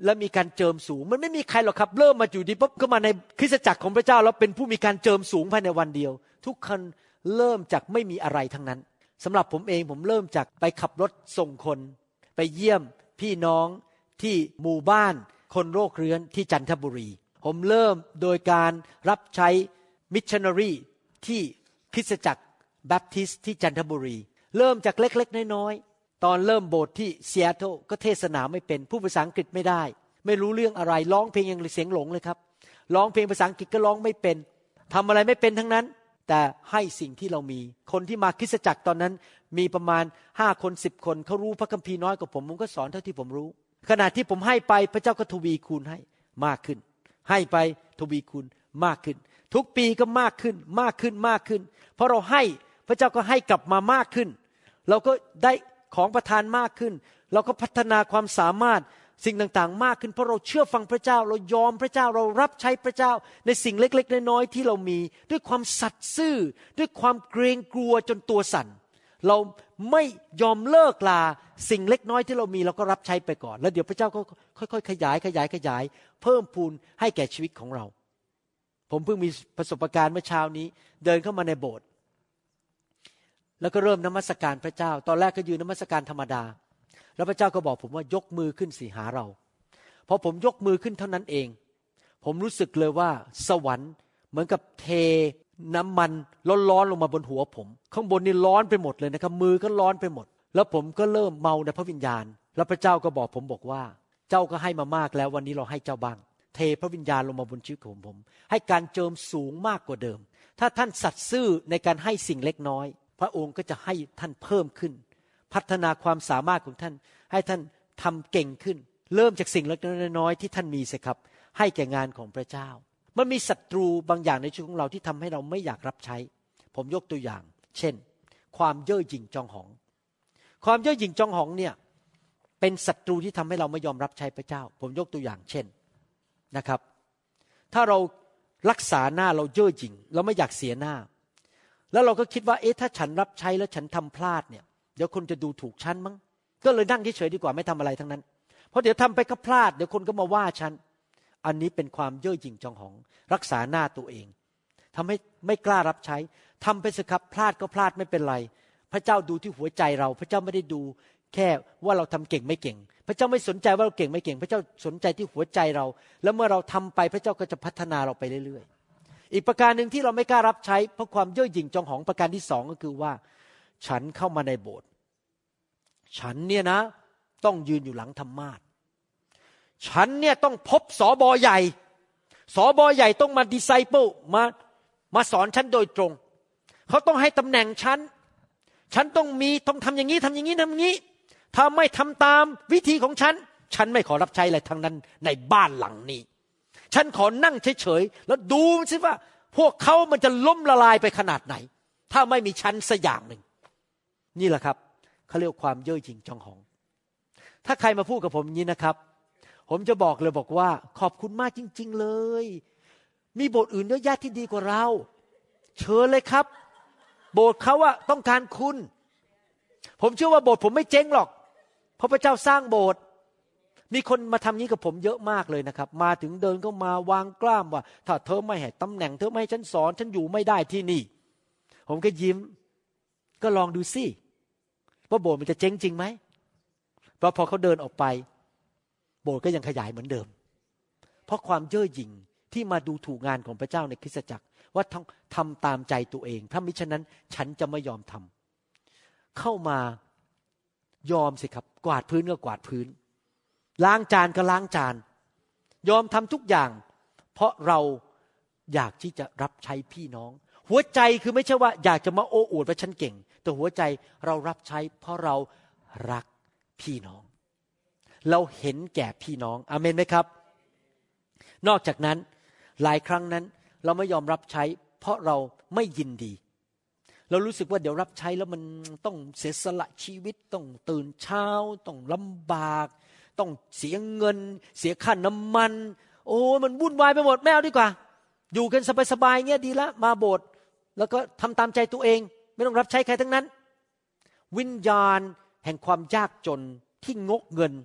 C: และมีการเจิมสูงมันไม่มีใครหรอกครับเริ่มมาอยู่ดีปุ๊บก็มาในคริสตจักรของพระเจ้าแล้วเป็นผู้มีการเจิมสูงภายในวันเดียวทุกคนเริ่มจากไม่มีอะไรทั้งนั้นสำหรับผมเองผมเริ่มจากไปขับรถส่งคนไปเยี่ยมพี่น้องที่หมู่บ้านคนโรคเรื้อนที่จันทบุรีผมเริ่มโดยการรับใช้มิชชันนารีที่คริสตจักรแบปทิสต์ที่จันทบุรีเริ่มจากเล็กๆน้อยๆตอนเริ่มโบสถ์ที่ซีแอตเทิลก็เทศนาไม่เป็นผู้ภาษาอังกฤษไม่ได้ไม่รู้เรื่องอะไรร้องเพลงยังเสียงหลงเลยครับร้องเพลงภาษาอังกฤษก็ร้องไม่เป็นทำอะไรไม่เป็นทั้งนั้นแต่ให้สิ่งที่เรามีคนที่มาคริสตจักรตอนนั้นมีประมาณห้าคนสิบคนเขารู้พระคัมภีร์น้อยกว่าผมผมก็สอนเท่าที่ผมรู้ขณะที่ผมให้ไปพระเจ้าก็ทวีคูณให้มากขึ้นให้ไปทวีคูณมากขึ้นทุกปีก็มากขึ้นมากขึ้นมากขึ้นเพราะเราให้พระเจ้าก็ให้กลับมามากขึ้นเราก็ได้ของประทานมากขึ้นเราก็พัฒนาความสามารถสิ่งต่างๆมากขึ้นเพราะเราเชื่อฟังพระเจ้าเรายอมพระเจ้าเรารับใช้พระเจ้าในสิ่งเล็กๆน้อยๆที่เรามีด้วยความสัตย์ซื่อด้วยความเกรงกลัวจนตัวสั่นเราไม่ยอมเลิกลาสิ่งเล็กน้อยที่เรามีเราก็รับใช้ไปก่อนแล้วเดี๋ยวพระเจ้าก็ค่อยๆขยายขยายขยายเพิ่มพูนให้แก่ชีวิตของเราผมเพิ่งมีประสบการณ์เมื่อเช้านี้เดินเข้ามาในโบสถ์แล้วก็เริ่มนมัสการพระเจ้าตอนแรกก็ยืนนมัสการธรรมดาแล้วพระเจ้าก็บอกผมว่ายกมือขึ้นสิหาเราพอผมยกมือขึ้นเท่านั้นเองผมรู้สึกเลยว่าสวรรค์เหมือนกับเทน้ำมันร้อนๆลงมาบนหัวผมข้างบนนี่ร้อนไปหมดเลยนะครับมือก็ร้อนไปหมดแล้วผมก็เริ่มเมาในพระวิญญาณแล้วพระเจ้าก็บอกผมบอกว่าเจ้าก็ให้มามากแล้ววันนี้เราให้เจ้าบ้างเทพระวิญญาณลงมาบนชีวิตของผมให้การเจิมสูงมากกว่าเดิมถ้าท่านสัตย์ซื่อในการให้สิ่งเล็กน้อยพระองค์ก็จะให้ท่านเพิ่มขึ้นพัฒนาความสามารถของท่านให้ท่านทำเก่งขึ้นเริ่มจากสิ่งเล็กน้อยๆที่ท่านมีสิครับให้แก่งานของพระเจ้ามันมีศัตรูบางอย่างในชีวิตของเราที่ทำให้เราไม่อยากรับใช้ผมยกตัวอย่างเช่นความเย่อหยิ่งจองหองความเย่อหยิ่งจองหองเนี่ยเป็นศัตรูที่ทำให้เราไม่ยอมรับใช้พระเจ้าผมยกตัวอย่างเช่นนะครับถ้าเรารักษาหน้าเราเย่อหยิ่งเราไม่อยากเสียหน้าแล้วเราก็คิดว่าเอ๊ะถ้าฉันรับใช้แล้วฉันทำพลาดเนี่ยเดี๋ยวคนจะดูถูกฉันมั้งก็เลยนั่งเฉยๆดีกว่าไม่ทำอะไรทั้งนั้นเพราะเดี๋ยวทำไปก็พลาดเดี๋ยวคนก็มาว่าฉันอันนี้เป็นความเย่อหยิ่งจองหองรักษาหน้าตัวเองทำให้ไม่กล้ารับใช้ทำไปสิครับพลาดก็พลาดไม่เป็นไรพระเจ้าดูที่หัวใจเราพระเจ้าไม่ได้ดูแค่ว่าเราทำเก่งไม่เก่งพระเจ้าไม่สนใจว่าเราเก่งไม่เก่งพระเจ้าสนใจที่หัวใจเราแล้วเมื่อเราทำไปพระเจ้าก็จะพัฒนาเราไปเรื่อยๆอีกประการหนึ่งที่เราไม่กล้ารับใช้เพราะความเย่อหยิ่งจองหองประการที่สองก็คือว่าฉันเข้ามาในโบสถ์ฉันเนี่ยนะต้องยืนอยู่หลังธรรมาสน์ฉันเนี่ยต้องพบสบใหญ่สบใหญ่ต้องมาดิไซเปิลมามาสอนฉันโดยตรงเขาต้องให้ตำแหน่งฉันฉันต้องมีต้องทำอย่างนี้ทำอย่างนี้ทำอย่างนี้ถ้าไม่ทำตามวิธีของฉันฉันไม่ขอรับใช้อะไรทั้งนั้นในบ้านหลังนี้ฉันขอนั่งเฉยๆแล้วดูสิว่าพวกเขามันจะล้มละลายไปขนาดไหนถ้าไม่มีฉันสักอย่างหนึ่งนี่แหละครับเขาเรียกความเย่อหยิ่งจองหองถ้าใครมาพูดกับผมอย่างนี้นะครับผมจะบอกเลยบอกว่าขอบคุณมากจริงๆเลยมีโบสถ์อื่นเยอะแยะที่ดีกว่าเราเชิญเลยครับโบสถ์เขาว่าต้องการคุณผมเชื่อว่าโบสถ์ผมไม่เจ๊งหรอกเพราะพระเจ้าสร้างโบสถ์มีคนมาทำนี้กับผมเยอะมากเลยนะครับมาถึงเดินก็มาวางกล้ามว่าถ้าเธอไม่ให้ตำแหน่งเธอไม่ให้ฉันสอนฉันอยู่ไม่ได้ที่นี่ผมก็ยิ้มก็ลองดูสิว่าโบสถ์มันจะเจ๊งจริงไหมเพราะพอเขาเดินออกไปโบสถ์ก็ยังขยายเหมือนเดิมเพราะความเย่อหยิ่งที่มาดูถูกงานของพระเจ้าในคริสตจักรว่าต้องทำตามใจตัวเองถ้ามิฉะนั้นฉันจะไม่ยอมทำเข้ามายอมสิครับกวาดพื้นก็กวาดพื้นล้างจานก็ล้างจานยอมทำทุกอย่างเพราะเราอยากที่จะรับใช้พี่น้องหัวใจคือไม่ใช่ว่าอยากจะมาโอ้อวดว่าฉันเก่งแต่หัวใจเรารับใช้เพราะเรารักพี่น้องเราเห็นแก่พี่น้องอาเมนไหมครับนอกจากนั้นหลายครั้งนั้นเราไม่ยอมรับใช้เพราะเราไม่ยินดีเรารู้สึกว่าเดี๋ยวรับใช้แล้วมันต้องเสียสละชีวิตต้องตื่นเช้าต้องลำบากต้องเสียเงินเสียค่าน้ำมันโอ้มันวุ่นวายไปหมดไม่เอาดีกว่าอยู่กันสบายๆเงี้ยดีละมาโบสถ์แล้วก็ทำตามใจตัวเองไม่ต้องรับใช้ใครทั้งนั้นวิญญาณแห่งความยากจนที่งกเงิน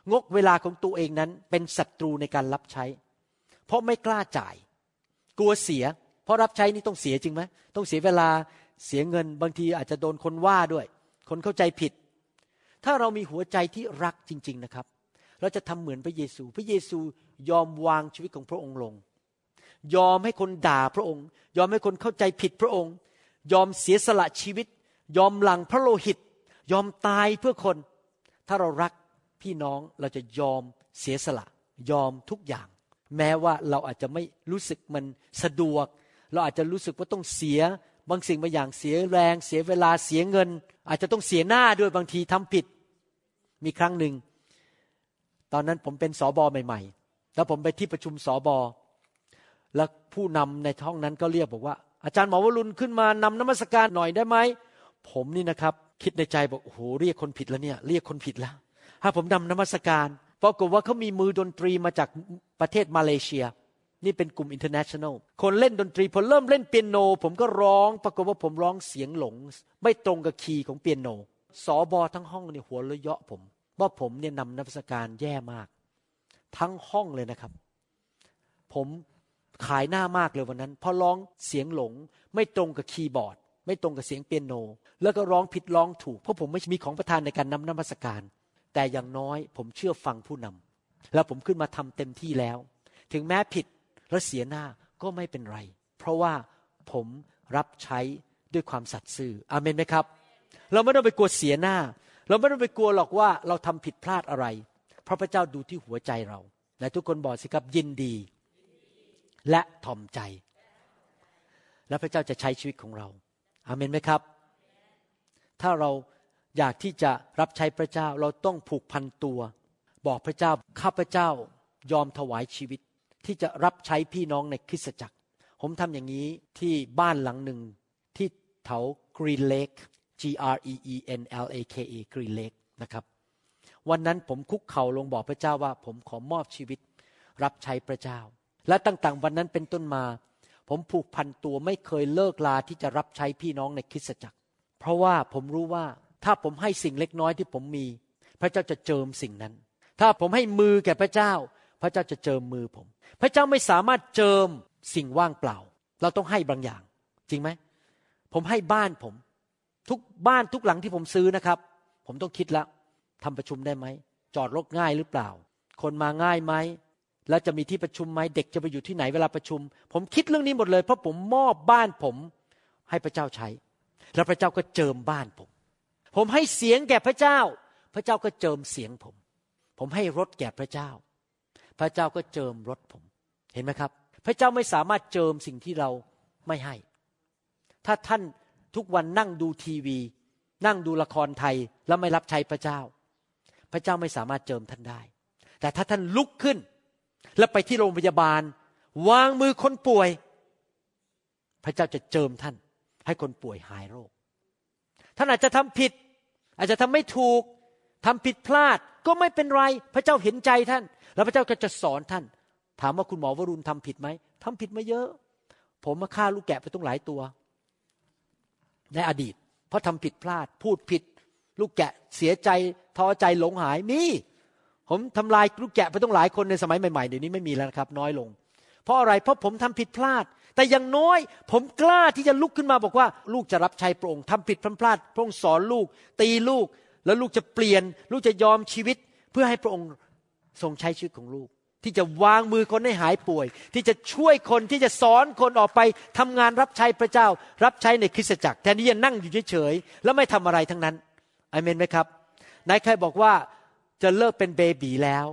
C: งกเวลาของตัวเองนั้นเป็นศัตรูในการรับใช้เพราะไม่กล้าจ่ายกลัวเสียเพราะรับใช้นี่ต้องเสียจริงไหมต้องเสียเวลาเสียเงินบางทีอาจจะโดนคนว่าด้วยคนเข้าใจผิดถ้าเรามีหัวใจที่รักจริงๆนะครับเราจะทำเหมือนพระเยซูพระเยซูยอมวางชีวิตของพระองค์ลงยอมให้คนด่าพระองค์ยอมให้คนเข้าใจผิดพระองค์ยอมเสียสละชีวิตยอมหลั่งพระโลหิตยอมตายเพื่อคนถ้าเรารักพี่น้องเราจะยอมเสียสละยอมทุกอย่างแม้ว่าเราอาจจะไม่รู้สึกมันสะดวกเราอาจจะรู้สึกว่าต้องเสียบางสิ่งบางอย่างเสียแรงเสียเวลาเสียเงินอาจจะต้องเสียหน้าด้วยบางทีทำผิดมีครั้งหนึ่งตอนนั้นผมเป็นสบใหม่ๆแล้วผมไปที่ประชุมสบแล้วผู้นำในห้องนั้นก็เรียกบอกว่าอาจารย์หมอวรุณขึ้นมานำนมัสการหน่อยได้ไหมผมนี่นะครับคิดในใจบอกโอ้โหเรียกคนผิดแล้วเนี่ยเรียกคนผิดแล้วถ้าผมนำนมัสการปรากฏว่าเขามีมือดนตรีมาจากประเทศมาเลเซียนี่เป็นกลุ่ม international คนเล่นดนตรีพอเริ่มเล่นเปียโนผมก็ร้องปรากฏว่าผมร้องเสียงหลงไม่ตรงกับคีย์ของเปียโนสบทั้งห้องเนี่ยหัวเราะเยาะผมว่าผมเนี่ยนำนมัสการแย่มากทั้งห้องเลยนะครับผมขายหน้ามากเลยวันนั้นพอร้องเสียงหลงไม่ตรงกับคีย์บอร์ดไม่ตรงกับเสียงเปียโนแล้วก็ร้องผิดร้องถูกเพราะผมไม่มีของประทานในการนำนมัสการแต่อย่างน้อยผมเชื่อฟังผู้นำแล้วผมขึ้นมาทำเต็มที่แล้วถึงแม้ผิดและเสียหน้าก็ไม่เป็นไรเพราะว่าผมรับใช้ด้วยความสัตย์ซื่ออาเมนไหมครับเราไม่ต้องไปกลัวเสียหน้าเราไม่ต้องไปกลัวหรอกว่าเราทำผิดพลาดอะไรเพราะพระเจ้าดูที่หัวใจเราและทุกคนบอกสิครับยินดีและถ่อมใจและพระเจ้าจะใช้ชีวิตของเราอาเมนไหมครับถ้าเราอยากที่จะรับใช้พระเจ้าเราต้องผูกพันตัวบอกพระเจ้าข้าพเจ้ายอมถวายชีวิตที่จะรับใช้พี่น้องในคริสตจักรผมทำอย่างนี้ที่บ้านหลังหนึ่งที่แถว Green Lake G R E E N L A K E Green Lake นะครับวันนั้นผมคุกเข่าลงบอกพระเจ้าว่าผมขอมอบชีวิตรับใช้พระเจ้าและตั้งแต่วันนั้นเป็นต้นมาผมผูกพันตัวไม่เคยเลิกลาที่จะรับใช้พี่น้องในคริสตจักรเพราะว่าผมรู้ว่าถ้าผมให้สิ่งเล็กน้อยที่ผมมีพระเจ้าจะเจิมสิ่งนั้นถ้าผมให้มือแก่พระเจ้าพระเจ้าจะเจิมมือผมพระเจ้าไม่สามารถเจิมสิ่งว่างเปล่าเราต้องให้บางอย่างจริงไหมผมให้บ้านผมทุกบ้านทุกหลังที่ผมซื้อนะครับผมต้องคิดแล้วทำประชุมได้ไหมจอดรถง่ายหรือเปล่าคนมาง่ายไหมแล้วจะมีที่ประชุมไหมเด็กจะไปอยู่ที่ไหนเวลาประชุมผมคิดเรื่องนี้หมดเลยเพราะผมมอบบ้านผมให้พระเจ้าใช้แล้วพระเจ้าก็เจิมบ้านผมผมให้เสียงแก่พระเจ้าพระเจ้าก็เจิมเสียงผมผมให้รถแก่พระเจ้าพระเจ้าก็เจิมรถผมเห็นไหมครับพระเจ้าไม่สามารถเจิมสิ่งที่เราไม่ให้ถ้าท่านทุกวันนั่งดูทีวีนั่งดูละครไทยแล้วไม่รับใช้พระเจ้าพระเจ้าไม่สามารถเจิมท่านได้แต่ถ้าท่านลุกขึ้นแล้วไปที่โรงพยาบาลวางมือคนป่วยพระเจ้าจะเจิมท่านให้คนป่วยหายโรคท่านอาจจะทำผิดอาจจะทำไม่ถูกทำผิดพลาดก็ไม่เป็นไรพระเจ้าเห็นใจท่านแล้วพระเจ้าก็จะสอนท่านถามว่าคุณหมอวรุณทำผิดไหมทำผิดมาเยอะผมมาฆ่าลูกแกะไปต้องหลายตัวในอดีตเพราะทำผิดพลาดพูดผิดลูกแกะเสียใจท้อใจหลงหายมีผมทำลายลูกแกะไปต้องหลายคนในสมัยใหม่ๆเดี๋ยวนี้ไม่มีแล้วครับน้อยลงเพราะอะไรเพราะผมทำผิดพลาดแต่อย่างน้อยผมกล้าที่จะลุกขึ้นมาบอกว่าลูกจะรับใช้พระองค์ทำผิดพลาดพระองค์สอนลูกตีลูกแล้วลูกจะเปลี่ยนลูกจะยอมชีวิตเพื่อให้พระองค์ทรงใช้ชีวิตของลูกที่จะวางมือคนให้หายป่วยที่จะช่วยคนที่จะสอนคนออกไปทำงานรับใช้พระเจ้ารับใช้ในคริสตจักรแทนที่จะนั่งอยู่เฉยๆแล้วไม่ทำอะไรทั้งนั้นอาเมนไหมครับนายใครบอกว่าจะเลิกเป็นเบบีแล้ว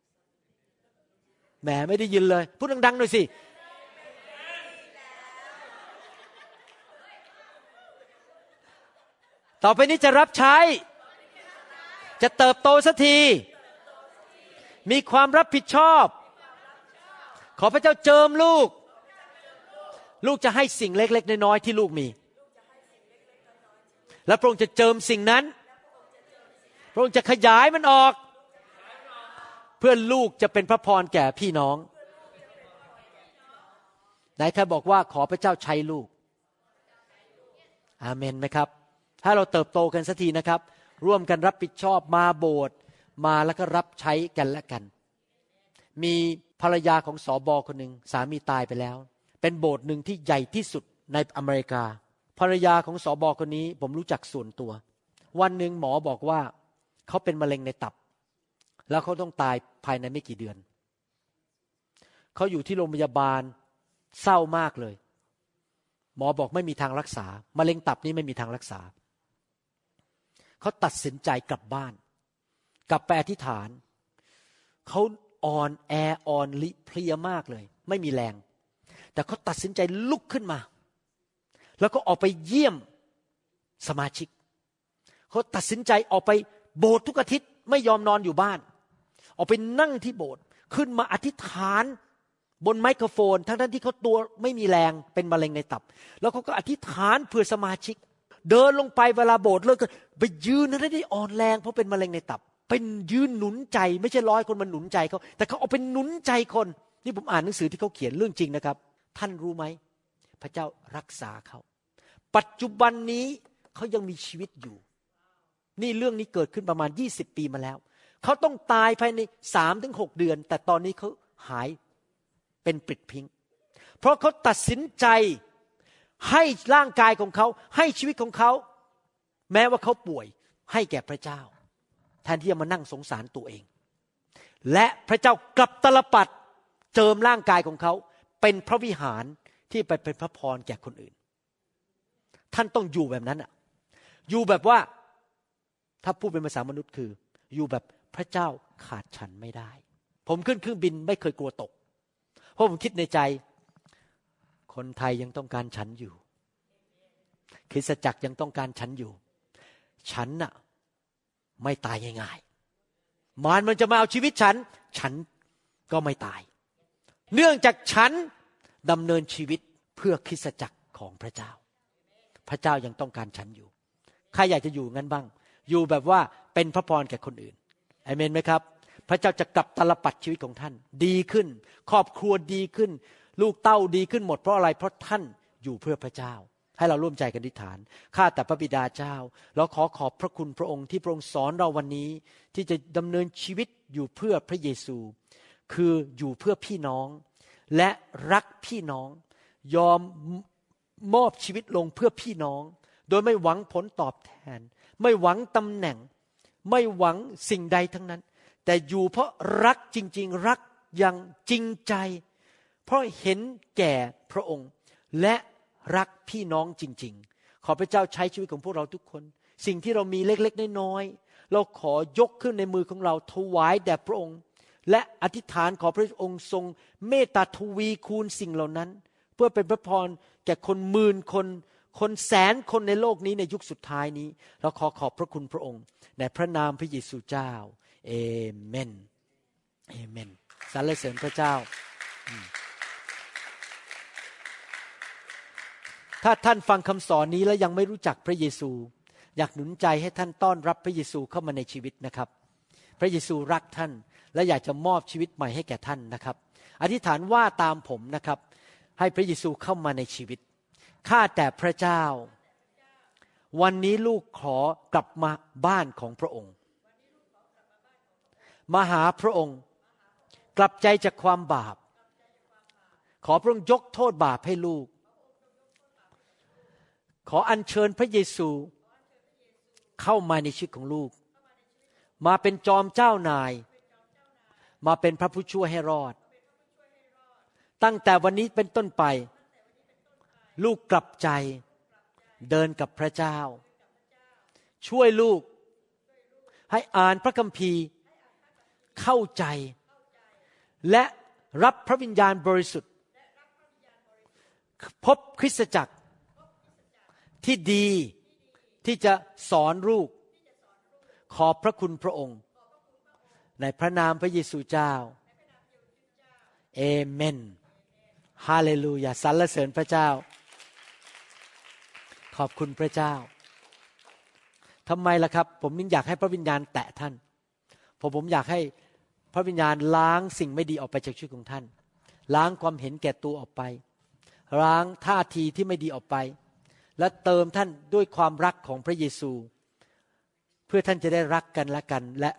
C: แหมไม่ได้ยินเลยพูดดังๆหน่อยสิต่อไปนี้จะรับใช้จะเติบโตสักทีมีความรับผิดชอบขอพระเจ้าเจิมลูกลูกจะให้สิ่งเล็กๆน้อยๆที่ลูกมีและพระองค์จะเจิมสิ่งนั้นพระองค์จะขยายมันออกเพื่อลูกจะเป็นพระพรแก่พี่น้องไหนใครบอกว่าขอพระเจ้าใช้ลูกอาเมนไหมครับถ้าเราเติบโตกันสักทีนะครับร่วมกันรับผิดชอบมาโบสถ์มาแล้วก็รับใช้กันและกันมีภรรยาของสบคนหนึ่งสามีตายไปแล้วเป็นโบสถ์หนึ่งที่ใหญ่ที่สุดในอเมริกาภรรยาของสบคนนี้ผมรู้จักส่วนตัววันหนึ่งหมอบอกว่าเขาเป็นมะเร็งในตับแล้วเขาต้องตายภายในไม่กี่เดือนเขาอยู่ที่โรงพยาบาลเศร้ามากเลยหมอบอกไม่มีทางรักษามะเร็งตับนี้ไม่มีทางรักษาเขาตัดสินใจกลับบ้านกลับไปอธิษฐานเขาอ่อนแออ่อนลิเพลียมากเลยไม่มีแรงแต่เขาตัดสินใจลุกขึ้นมาแล้วก็ออกไปเยี่ยมสมาชิกเขาตัดสินใจออกไปโบสถ์ทุกอาทิตย์ไม่ยอมนอนอยู่บ้านออกไปนั่งที่โบสถ์ขึ้นมาอธิษฐานบนไมโครโฟนทั้งๆที่เขาตัวไม่มีแรงเป็นมะเร็งในตับแล้วเขาก็อธิษฐานเพื่อสมาชิกเดินลงไปเวลาโบสถ์เลิกก็ไปยืนนั้นได้อ่อนแรงเพราะเป็นมะเร็งในตับเป็นยืนหนุนใจไม่ใช่ร้อยคนมันหนุนใจเขาแต่เขาเอาเป็นหนุนใจคนนี่ผมอ่านหนังสือที่เขาเขียนเรื่องจริงนะครับท่านรู้ไหมพระเจ้ารักษาเขาปัจจุบันนี้เขายังมีชีวิตอยู่นี่เรื่องนี้เกิดขึ้นประมาณยี่สิบปีมาแล้วเขาต้องตายภายใน สามถึงหก เดือนแต่ตอนนี้เขาหายเป็นปลิดพิงเพราะเขาตัดสินใจให้ร่างกายของเขาให้ชีวิตของเขาแม้ว่าเขาป่วยให้แก่พระเจ้าแทนที่จะมานั่งสงสารตัวเองและพระเจ้ากลับตลปัดเจิมร่างกายของเขาเป็นพระวิหารที่ไปเป็นพระพรแก่คนอื่นท่านต้องอยู่แบบนั้นอ่ะอยู่แบบว่าถ้าพูดเป็นภาษามนุษย์คืออยู่แบบพระเจ้าขาดฉันไม่ได้ผมขึ้นเครื่องบินไม่เคยกลัวตกเพราะผมคิดในใจคนไทยยังต้องการฉันอยู่คริสตจักรยังต้องการฉันอยู่ฉันน่ะไม่ตายง่ายๆมารมันจะมาเอาชีวิตฉันฉันก็ไม่ตายเนื่องจากฉันดำเนินชีวิตเพื่อคริสตจักรของพระเจ้าพระเจ้ายังต้องการฉันอยู่ใครอยากจะอยู่งั้นบ้างอยู่แบบว่าเป็นพระพรแก่คนอื่นอาเมนไหมครับพระเจ้าจะกลับตลปัดชีวิตของท่านดีขึ้นครอบครัวดีขึ้นลูกเต้าดีขึ้นหมดเพราะอะไรเพราะท่านอยู่เพื่อพระเจ้าให้เราร่วมใจกันอธิษฐานข้าแต่พระบิดาเจ้าเราขอขอบพระคุณพระองค์ที่พระองค์สอนเราวันนี้ที่จะดำเนินชีวิตอยู่เพื่อพระเยซูคืออยู่เพื่อพี่น้องและรักพี่น้องยอมมอบชีวิตลงเพื่อพี่น้องโดยไม่หวังผลตอบแทนไม่หวังตำแหน่งไม่หวังสิ่งใดทั้งนั้นแต่อยู่เพราะรักจริงๆรักอย่างจริงใจเพราะเห็นแก่พระองค์และรักพี่น้องจริงๆขอพระเจ้าใช้ชีวิตของพวกเราทุกคนสิ่งที่เรามีเล็กๆน้อยๆเราขอยกขึ้นในมือของเราถวายแด่พระองค์และอธิษฐานขอพระองค์ทรงเมตตาทวีคูณสิ่งเหล่านั้นเพื่อเป็นพระพรแก่คนหมื่นคนคนแสนคนในโลกนี้ในยุคสุดท้ายนี้เราขอขอบพระคุณพระองค์ในพระนามพระเยซูเจ้าเอเมนเอเมนสรรเสริญพระเจ้าถ้าท่านฟังคำสอนนี้แล้วยังไม่รู้จักพระเยซูอยากหนุนใจให้ท่านต้อนรับพระเยซูเข้ามาในชีวิตนะครับพระเยซูรักท่านและอยากจะมอบชีวิตใหม่ให้แก่ท่านนะครับอธิษฐานว่าตามผมนะครับให้พระเยซูเข้ามาในชีวิตข้าแต่พระเจ้าวันนี้ลูกขอกลับมาบ้านของพระองค์มาหาพระองค์กลับใจจากความบาปขอพระองค์ยกโทษบาปให้ลูกขออัญเชิญพระเยซูเข้ามาในชีวิตของลูกมาเป็นจอมเจ้านายมาเป็นพระผู้ช่วยให้รอดตั้งแต่วันนี้เป็นต้นไปลูกกลับใจเดินกับพระเจ้าช่วยลูกให้อ่านพระคัมภีร์เข้าใจและรับพระวิญญาณบริสุทธิ์พบคริสตจักรที่ดีที่จะสอนลูกขอบพระคุณพระองค์ในพระนามพระเยซูเจ้าเอเมนฮาเลลูยาสรรเสริญพระเจ้าขอบคุณพระเจ้าทำไมล่ะครับผมยิ่งอยากให้พระวิญญาณแตะท่านเพราะผมอยากให้พระวิญญาณล้างสิ่งไม่ดีออกไปจากชีวิตของท่านล้างความเห็นแก่ตัวออกไปล้างท่าทีที่ไม่ดีออกไปและเติมท่านด้วยความรักของพระเยซูเพื่อท่านจะได้รักกันและกันและรัก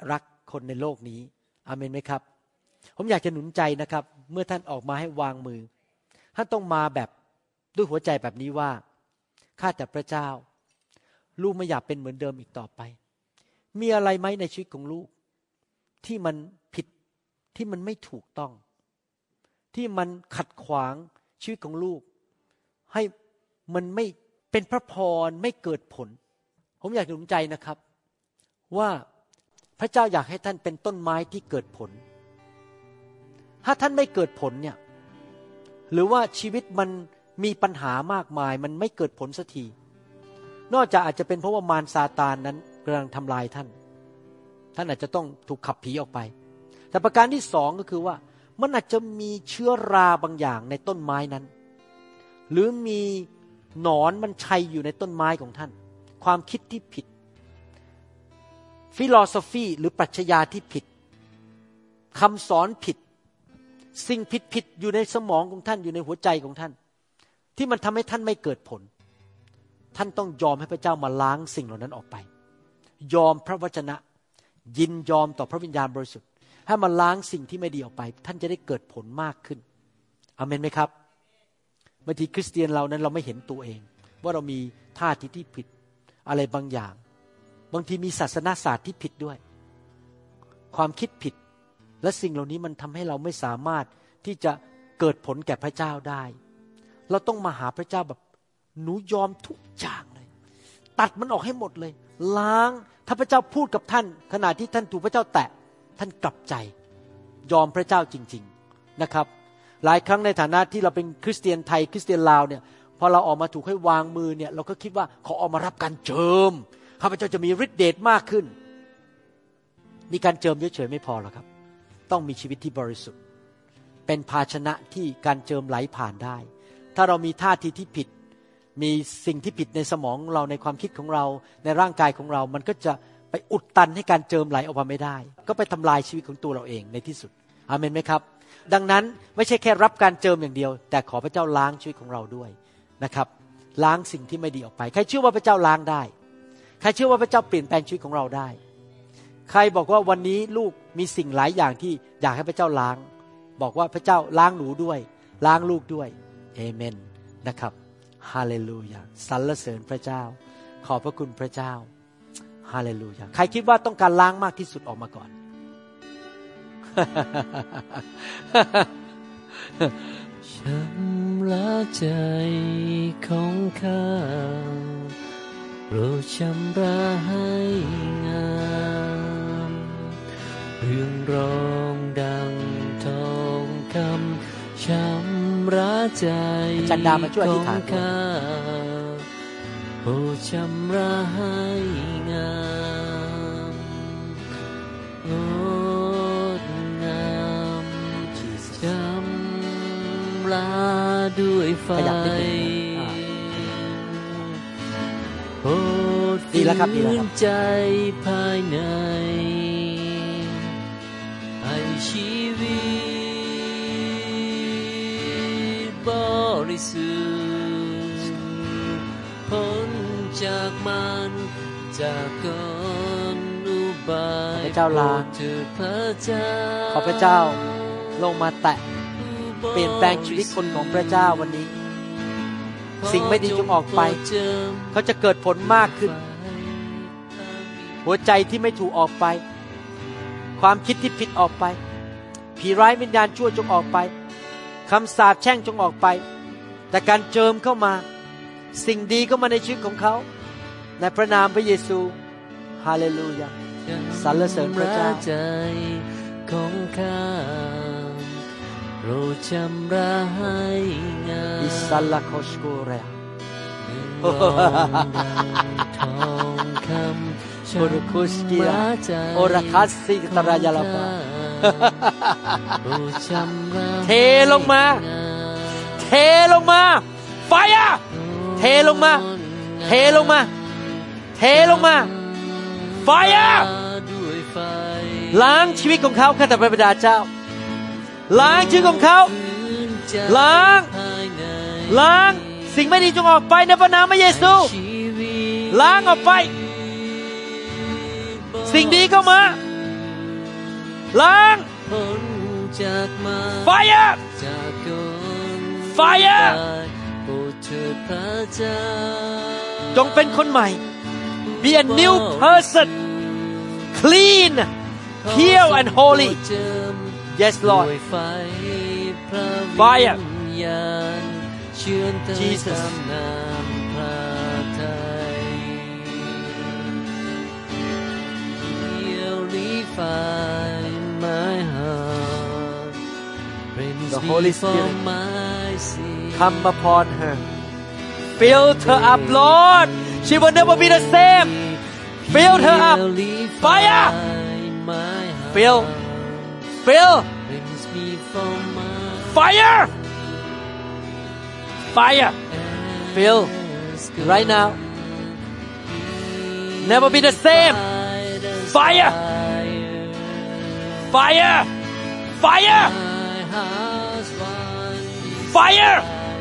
C: คนในโลกนี้อาเมนไหมครับผมอยากจะหนุนใจนะครับเมื่อท่านออกมาให้วางมือท่านต้องมาแบบด้วยหัวใจแบบนี้ว่าข้าแต่พระเจ้าลูกไม่อยากเป็นเหมือนเดิมอีกต่อไปมีอะไรไหมในชีวิตของลูกที่มันผิดที่มันไม่ถูกต้องที่มันขัดขวางชีวิตของลูกให้มันไม่เป็นพระพรไม่เกิดผลผมอยากหนุนใจนะครับว่าพระเจ้าอยากให้ท่านเป็นต้นไม้ที่เกิดผลถ้าท่านไม่เกิดผลเนี่ยหรือว่าชีวิตมันมีปัญหามากมายมันไม่เกิดผลสักทีนอกจากอาจจะเป็นเพราะว่ามารซาตานนั้นกำลังทำลายท่านท่านอาจจะต้องถูกขับผีออกไปแต่ประการที่สองก็คือว่ามันอาจจะมีเชื้อราบางอย่างในต้นไม้นั้นหรือมีหนอนมันชัยอยู่ในต้นไม้ของท่านความคิดที่ผิดฟิโลโซฟีหรือปรัชญาที่ผิดคำสอนผิดสิ่งผิดๆอยู่ในสมองของท่านอยู่ในหัวใจของท่านที่มันทำให้ท่านไม่เกิดผลท่านต้องยอมให้พระเจ้ามาล้างสิ่งเหล่านั้นออกไปยอมพระวจนะยินยอมต่อพระวิญญาณบริสุทธิ์ให้มาล้างสิ่งที่ไม่ดีออกไปท่านจะได้เกิดผลมากขึ้นอาเมนไหมครับบางทีคริสเตียนเรานั้นเราไม่เห็นตัวเองว่าเรามีท่าทีที่ผิดอะไรบางอย่างบางทีมีศาสนาศาสตร์ที่ผิดด้วยความคิดผิดและสิ่งเหล่านี้มันทำให้เราไม่สามารถที่จะเกิดผลแก่พระเจ้าได้เราต้องมาหาพระเจ้าแบบหนูยอมทุกอย่างเลยตัดมันออกให้หมดเลยล้างถ้าพระเจ้าพูดกับท่านขณะที่ท่านถูกพระเจ้าแตะท่านกลับใจยอมพระเจ้าจริงๆนะครับหลายครั้งในฐานะที่เราเป็นคริสเตียนไทยคริสเตียนลาวเนี่ยพอเราออกมาถูกให้วางมือเนี่ยเราก็คิดว่าเขาออกมารับการเจิมข้าพเจ้าจะมีฤทธิ์เดชมากขึ้นมีการเจิมเฉยๆไม่พอหรอกครับต้องมีชีวิตที่บริสุทธิ์เป็นภาชนะที่การเจิมไหลผ่านได้ถ้าเรามีท่าทีที่ผิดมีสิ่งที่ผิดในสมองเราในความคิดของเราในร่างกายของเรามันก็จะไปอุดตันให้การเจิมไหลออกมาไม่ได้ก็ไปทำลายชีวิตของตัวเราเองในที่สุดอาเมนไหมครับดังนั้นไม่ใช่แค่รับการเจิมอย่างเดียวแต่ขอพระเจ้าล้างชีวิตของเราด้วยนะครับล้างสิ่งที่ไม่ดีออกไปใครเชื่อว่าพระเจ้าล้างได้ใครเชื่อว่าพระเจ้าเปลี่ยนแปลงชีวิตของเราได้ใครบอกว่าวันนี้ลูกมีสิ่งหลายอย่างที่อยากให้พระเจ้าล้างบอกว่าพระเจ้าล้างหนูด้วยล้างลูกด้วยเอเมนนะครับฮาเลลูยาสรรเสริญพระเจ้าขอบพระคุณพระเจ้าฮาเลลูยาใครคิดว่าต้องการล้างมากที่สุดออกมาก่อน
D: ชำระใจของข้าโปรดชำระให้งามเรื่องร้องดังทองคำชำระใจของข้าโปรดชำระให้งามงดงามชำระด้วยไฟโปรดฟื้นใจภายในให้ชีวิตบริสุทธิ์พ้นจากมันจากคนอุบาย
C: พระเจ้าล้างขอพระเจ้าลงมาแตะเปลี่ยนแปลงชีวิตคนของพระเจ้าวันนี้สิ่งไม่ดีจงออกไปเขาจะเกิดผลมากขึ้นหัวใจที่ไม่ถูกออกไปความคิดที่ผิดออกไปผีร้ายวิญญาณชั่วจงออกไปคำสาปแช่งจงออกไปแต่การเจิมเข้ามาสิ่งดีเข้ามาในชีวิตของเขาในพระนามพระเยซูฮาเลลูยาสรรเสริญพระเจ้า
D: ของข้าโปรดชำระให้งาม
C: อิสัลลาโคชโกเร
D: ทองคำ
C: โอรุคุสกิอาโอราคัสสิตรายาลาบาเทลงมาเทลงมาไฟอะเทลงมาเทลงมาเทลงมาไฟอะล้างชีวิตของเขาข้าแต่พระบิดาเจ้าล้างชีวิตของเขาล้างล้างสิ่งไม่ดีจงออกไปในพระนามพระเยซูล้างออกไปสิ่งดีเข้ามาล้าง
D: พ้นจากมาร
C: Fire
D: จากคน
C: Fire
D: ตายโปรดเถิดพระเจ้า
C: จงเป็นคนใหม่ Be a new person clean pure and holy Yes Lord
D: ด้วยไฟพระ
C: Fire
D: วิญญาณเชื่อเติม
C: Jesus
D: ตามน้ำพระทัย Purify my heart Cleanse
C: The
D: me
C: Holy
D: from
C: Spirit
D: my sin
C: come upon her Fill her up Lord She will never be the same Fill her up Fire
D: my heart
C: Fill Fill
D: Cleanse me from my
C: Fire Fire Fill right now Never be the same Fire Fire Fire Fire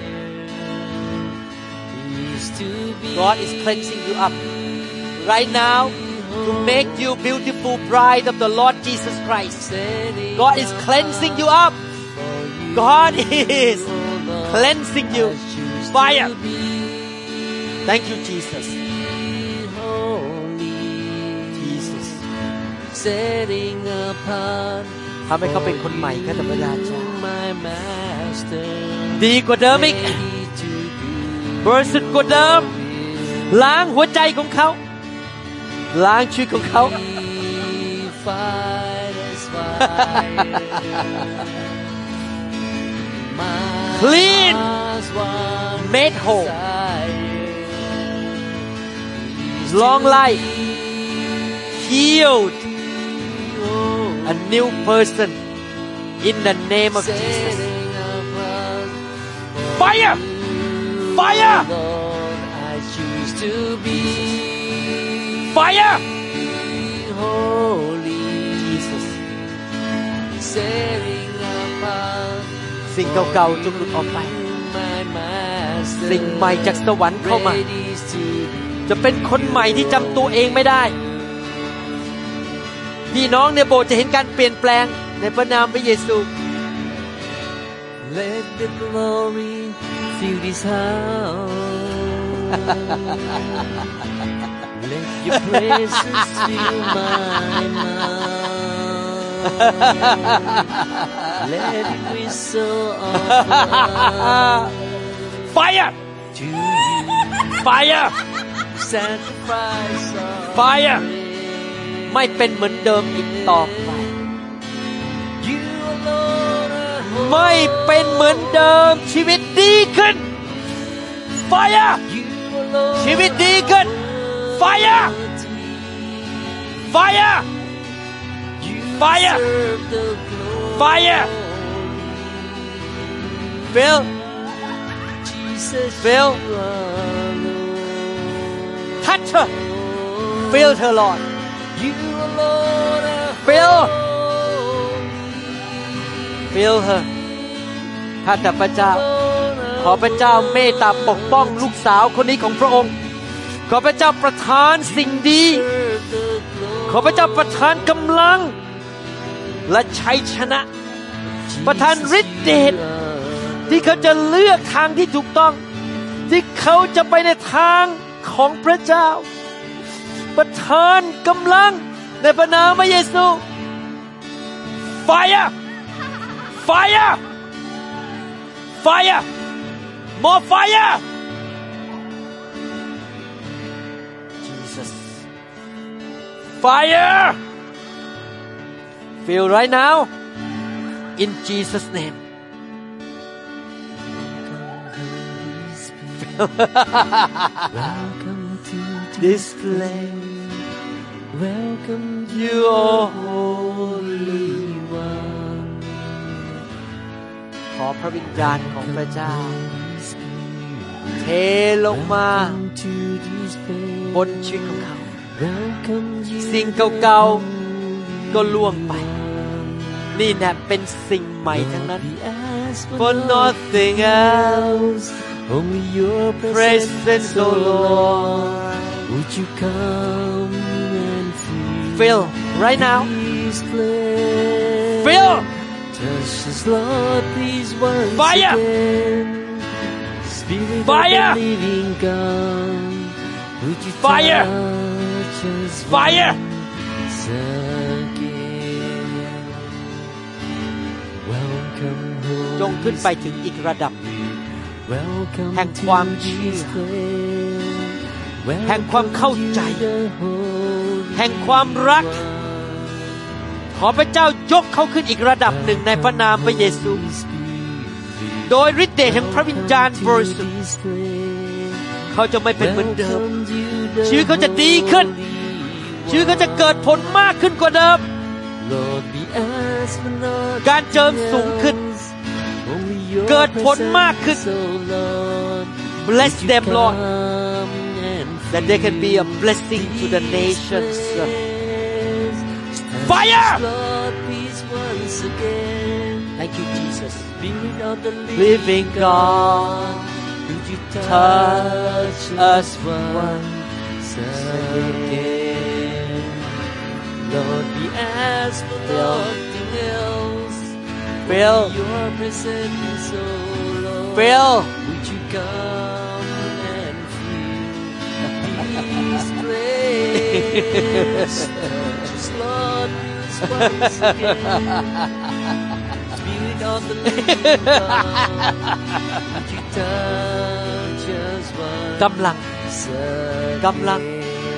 C: God is cleansing you up right now to make you beautiful bride of the Lord Jesus Christ. God is cleansing you up. God is cleansing you. Fire. Thank you, Jesus. Jesus.
D: Setting apart
C: ทำให้เขาเป็นคนใหม่ข้าแต่พระยาเจ้า
D: my master
C: ดีกว่าเดิมอีก บริสุทธิ์กว่าเดิมล้างหัวใจของเขาล้างชีวิตของเขา Clean made whole long life healed a new person in the name of Jesus Fire Fire to be Fire
D: holy
C: Jesus
D: setting apart
C: สิ่งเก่าๆจงหลุดออกไป
D: my master
C: สิ่งใหม่จากสวรรค์เข้ามา
D: ready to
C: จะเป็นคนใหม่ที่จำตัวเองไม่ได้พี่น้องในโบสถ์จะเห็นการเปลี่ยนแปลงในพระนามพระเยซู
D: let the glory fill this house Let your presence fill my mouth Let it whistle of love
C: Fire
D: to you
C: Fire
D: Sacrifice of
C: Fire
D: praise
C: ไม่เป็นเหมือนเดิมอีกต่อไป
D: You alone are holy
C: ไม่เป็นเหมือนเดิมชีวิตดีขึ้น Fire
D: You alone
C: ชีวิตดีขึ้น Fire Fire Fire
D: serve the glory
C: Fire Fill
D: Jesus
C: Fill
D: you alone
C: Touch her Fill her Lord
D: You alone are
C: Fill
D: holy
C: Fill her ข้าแต่พระเจ้าขอพระเจ้าเมตตาปกป้องลูกสาวคนนี้ของพระองค์ขอพระเจ้าประทานสิ่งดีขอพระเจ้าประทานกำลังและชัยชนะประทานฤทธิ์เดชที่เขาจะเลือกทางที่ถูกต้องที่เขาจะไปในทางของพระเจ้าประทานกำลังในพระนามพระเยซู Fire Fire Fire More fire Jesus Fire Feel right now in Jesus name
D: Welcome to
C: this place
D: Welcome
C: you are holy
D: one
C: ขอพระวิญญาณของพระเจ้าเทลงมา
D: to this place
C: บนชีวิตของเขา
D: Welcome you
C: สิ่งเก่าๆก็ล่วงไปนี่แน่เป็นสิ่งใหม่ทั้งนั้น For nothing else
D: Only your
C: presence O Lord
D: Would you come and fill
C: Fill right now
D: this place
C: Fill.
D: Touch us, Lord, please once
C: Fire.
D: again. Spirit
C: Fire.
D: of the living God, would you
C: Fire.
D: touch us
C: Fire.
D: once again? Welcome,
C: จง
D: Holy
C: ขึ้นไปถึงอีกระดับ
D: Welcome
C: แห่งความ
D: to
C: เชื่อ
D: this place.
C: แห่งความเข้าใจ
D: Welcome to the Holy
C: แห่งความรัก ขอพระเจ้ายกเขาขึ้นอีกระดับหนึ่งในพระนามพระเยซู โดยฤทธิ์เดชแห่งพระวิญญาณบริสุทธิ์เขาจะไม่เป็นเหมือนเดิมชีวิตเขาจะดีขึ้นชีวิตเขาจะเกิดผลมากขึ้นกว่าเดิมการเจิมสูงขึ้นเกิดผลมากขึ้น Bless them Lord that they can be a blessing to the nations Fire Thank you Jesus Living God touch us once again
D: Lord we ask for nothing else
C: Fill
D: Your presence oh Lord
C: Fill
D: Would you come and fill this place Touch us Lord please once again Spirit of the living God Would you touch us once
C: กำลัง
D: again
C: กำลัง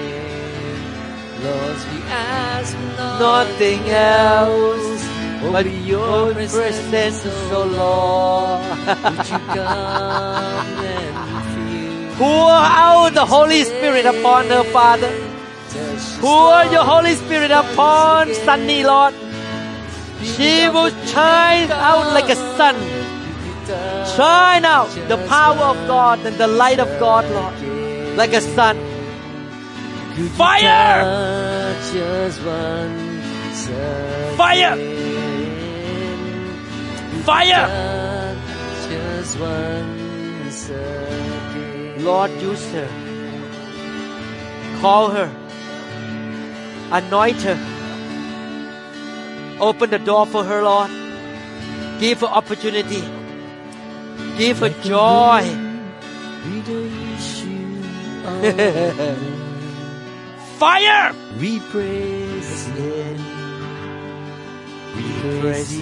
D: Lord we ask for
C: Nothing else but your presence oh Lord
D: Would you come and fill
C: Pour out the Holy Spirit upon her Father Pour your Holy Spirit upon Sunny Lord She will shine out like a sun Shine out the power of God and the light of God Lord Like a sun Fire Fire Fire Lord use her Call her Anoint her Open the door for her Lord Give her opportunity Give her joy Fire
D: We praise Him
C: We praise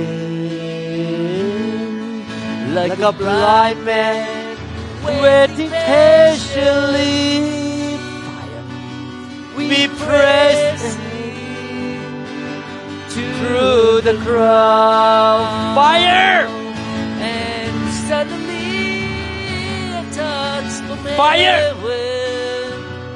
C: Him Like a blind man Waiting patiently Fire We praise Him Through the crowd Fire
D: And suddenly a touch from
C: Fire
D: heaven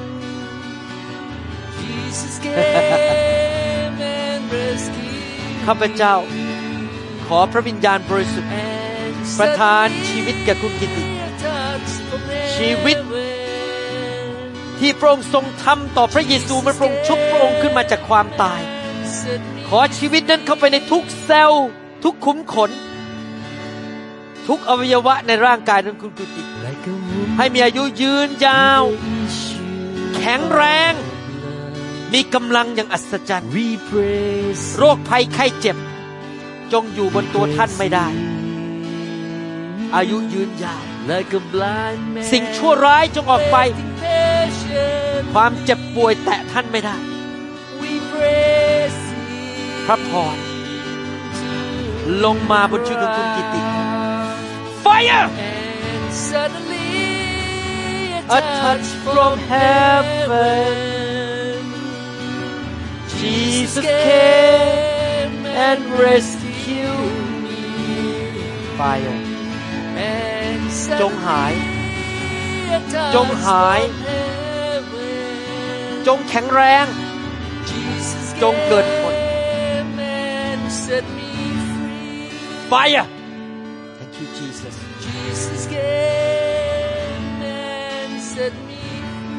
D: Jesus came and rescued
C: ข้าพเจ้าขอพระวิญญาณบริสุทธิ์
D: And
C: ประทาน
D: suddenly
C: ชีวิตแก่คุณกิติ
D: a touch from
C: ชีวิต
D: heaven
C: ที่พระองค์ทรงทำต่อพระเยซูเมื่อพระองค์ชุบพระองค์ขึ้นมาจากความตาย
D: Set me
C: ขอชีวิตนั้นเข้าไปในทุกเซลล์ทุกขุมขน ทุกอวัยวะในร่างกายนั้นคุณกิติ
D: like a woman
C: ให้มีอายุยืนยาว แข็งแรง มีกำลังอย่างอัศจรรย์
D: We praise
C: โรคภัยไข้เจ็บ จงอยู่บนตัวท่านไม่ได้ อายุยืนยาว
D: like a blind man
C: สิ่งชั่วร้ายจงออกไป
D: patient
C: ความเจ็บป่วยแตะท่านไม่ได้
D: We praise
C: พระพรลงมาบนชีวิตของคุณกิติ Fire
D: And suddenly
C: a touch from heaven Jesus came and rescued me Fire
D: And
C: จงหาย
D: suddenly a touch
C: จงหาย
D: from heaven
C: จงแข็งแรง
D: Jesus
C: จงเกิดผล
D: came and set me free
C: Fire Thank you Jesus
D: Jesus came and set me free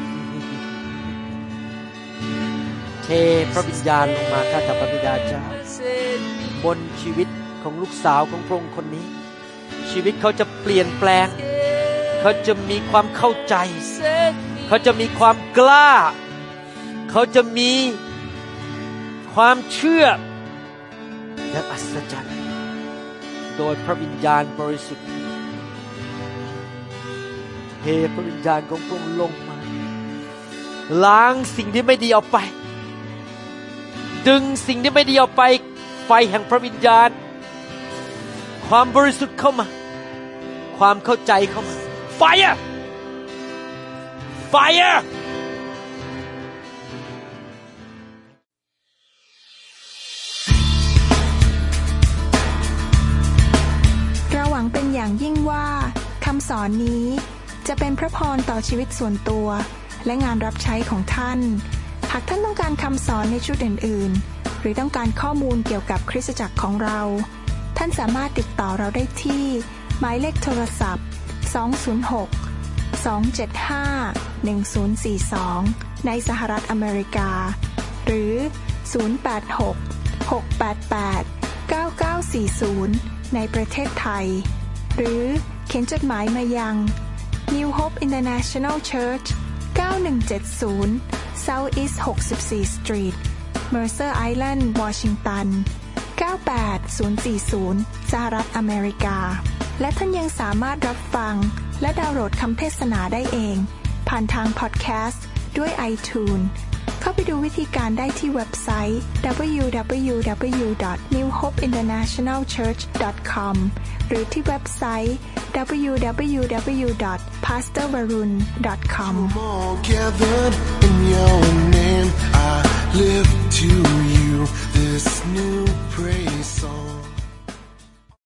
C: เทพระวิญญาณลงมาข้าแต่พระบิดาเจ้า
D: set me
C: บนชีวิตของลูกสาวของพระองค์คนนี้ ชีวิตเขาจะเปลี่ยนแปลง เขาจะมีความเข้าใจ
D: set me
C: เขาจะมีความกล้า เขาจะมีความเชื่อ
D: และอัศจรรย์โดยพระวิญญาณบริสุทธิ์เทพระวิญญาณของพระองค์ลงมาล้างสิ่งที่ไม่ดีออกไปดึงสิ่งที่ไม่ดีออกไปไฟแห่งพระวิญญาณความบริสุทธิ์เข้ามาความเข้าใจเข้ามา Fire Fire
B: เราหวังเป็นอย่างยิ่งว่าคำสอนนี้จะเป็นพระพรต่อชีวิตส่วนตัวและงานรับใช้ของท่านหากท่านต้องการคำสอนในชุดอื่นๆหรือต้องการข้อมูลเกี่ยวกับคริสตจักรของเราท่านสามารถติดต่อเราได้ที่หมายเลขโทรศัพท์สอง ศูนย์ หก สอง เจ็ด ห้า หนึ่ง ศูนย์ สี่ สอง ในสหรัฐอเมริกาหรือศูนย์ แปด หก หก แปด แปด เก้า เก้า สี่ ศูนย์ในประเทศไทยหรือเขียนจดหมายมายัง New Hope International Church เก้าหนึ่งเจ็ดศูนย์ South East หกสิบสี่ Street Mercer Island Washington เก้าแปดศูนย์สี่ศูนย์สหรัฐอเมริกาและท่านยังสามารถรับฟังและดาวน์โหลดคำเทศนาได้เองผ่านทางพอดแคสต์ด้วย iTunes เข้าไปดูวิธีการได้ที่เว็บไซต์ ดับเบิลยู ดับเบิลยู ดับเบิลยู ดอท นิว โฮป อินเตอร์เนชั่นแนล เชิร์ช ดอท คอม หรือที่เว็บไซต์ ดับเบิลยู ดับเบิลยู ดับเบิลยู ดอท พาสเตอร์ วารุณ ดอท คอม
A: all gathered in your name, I lift to you this new praise song.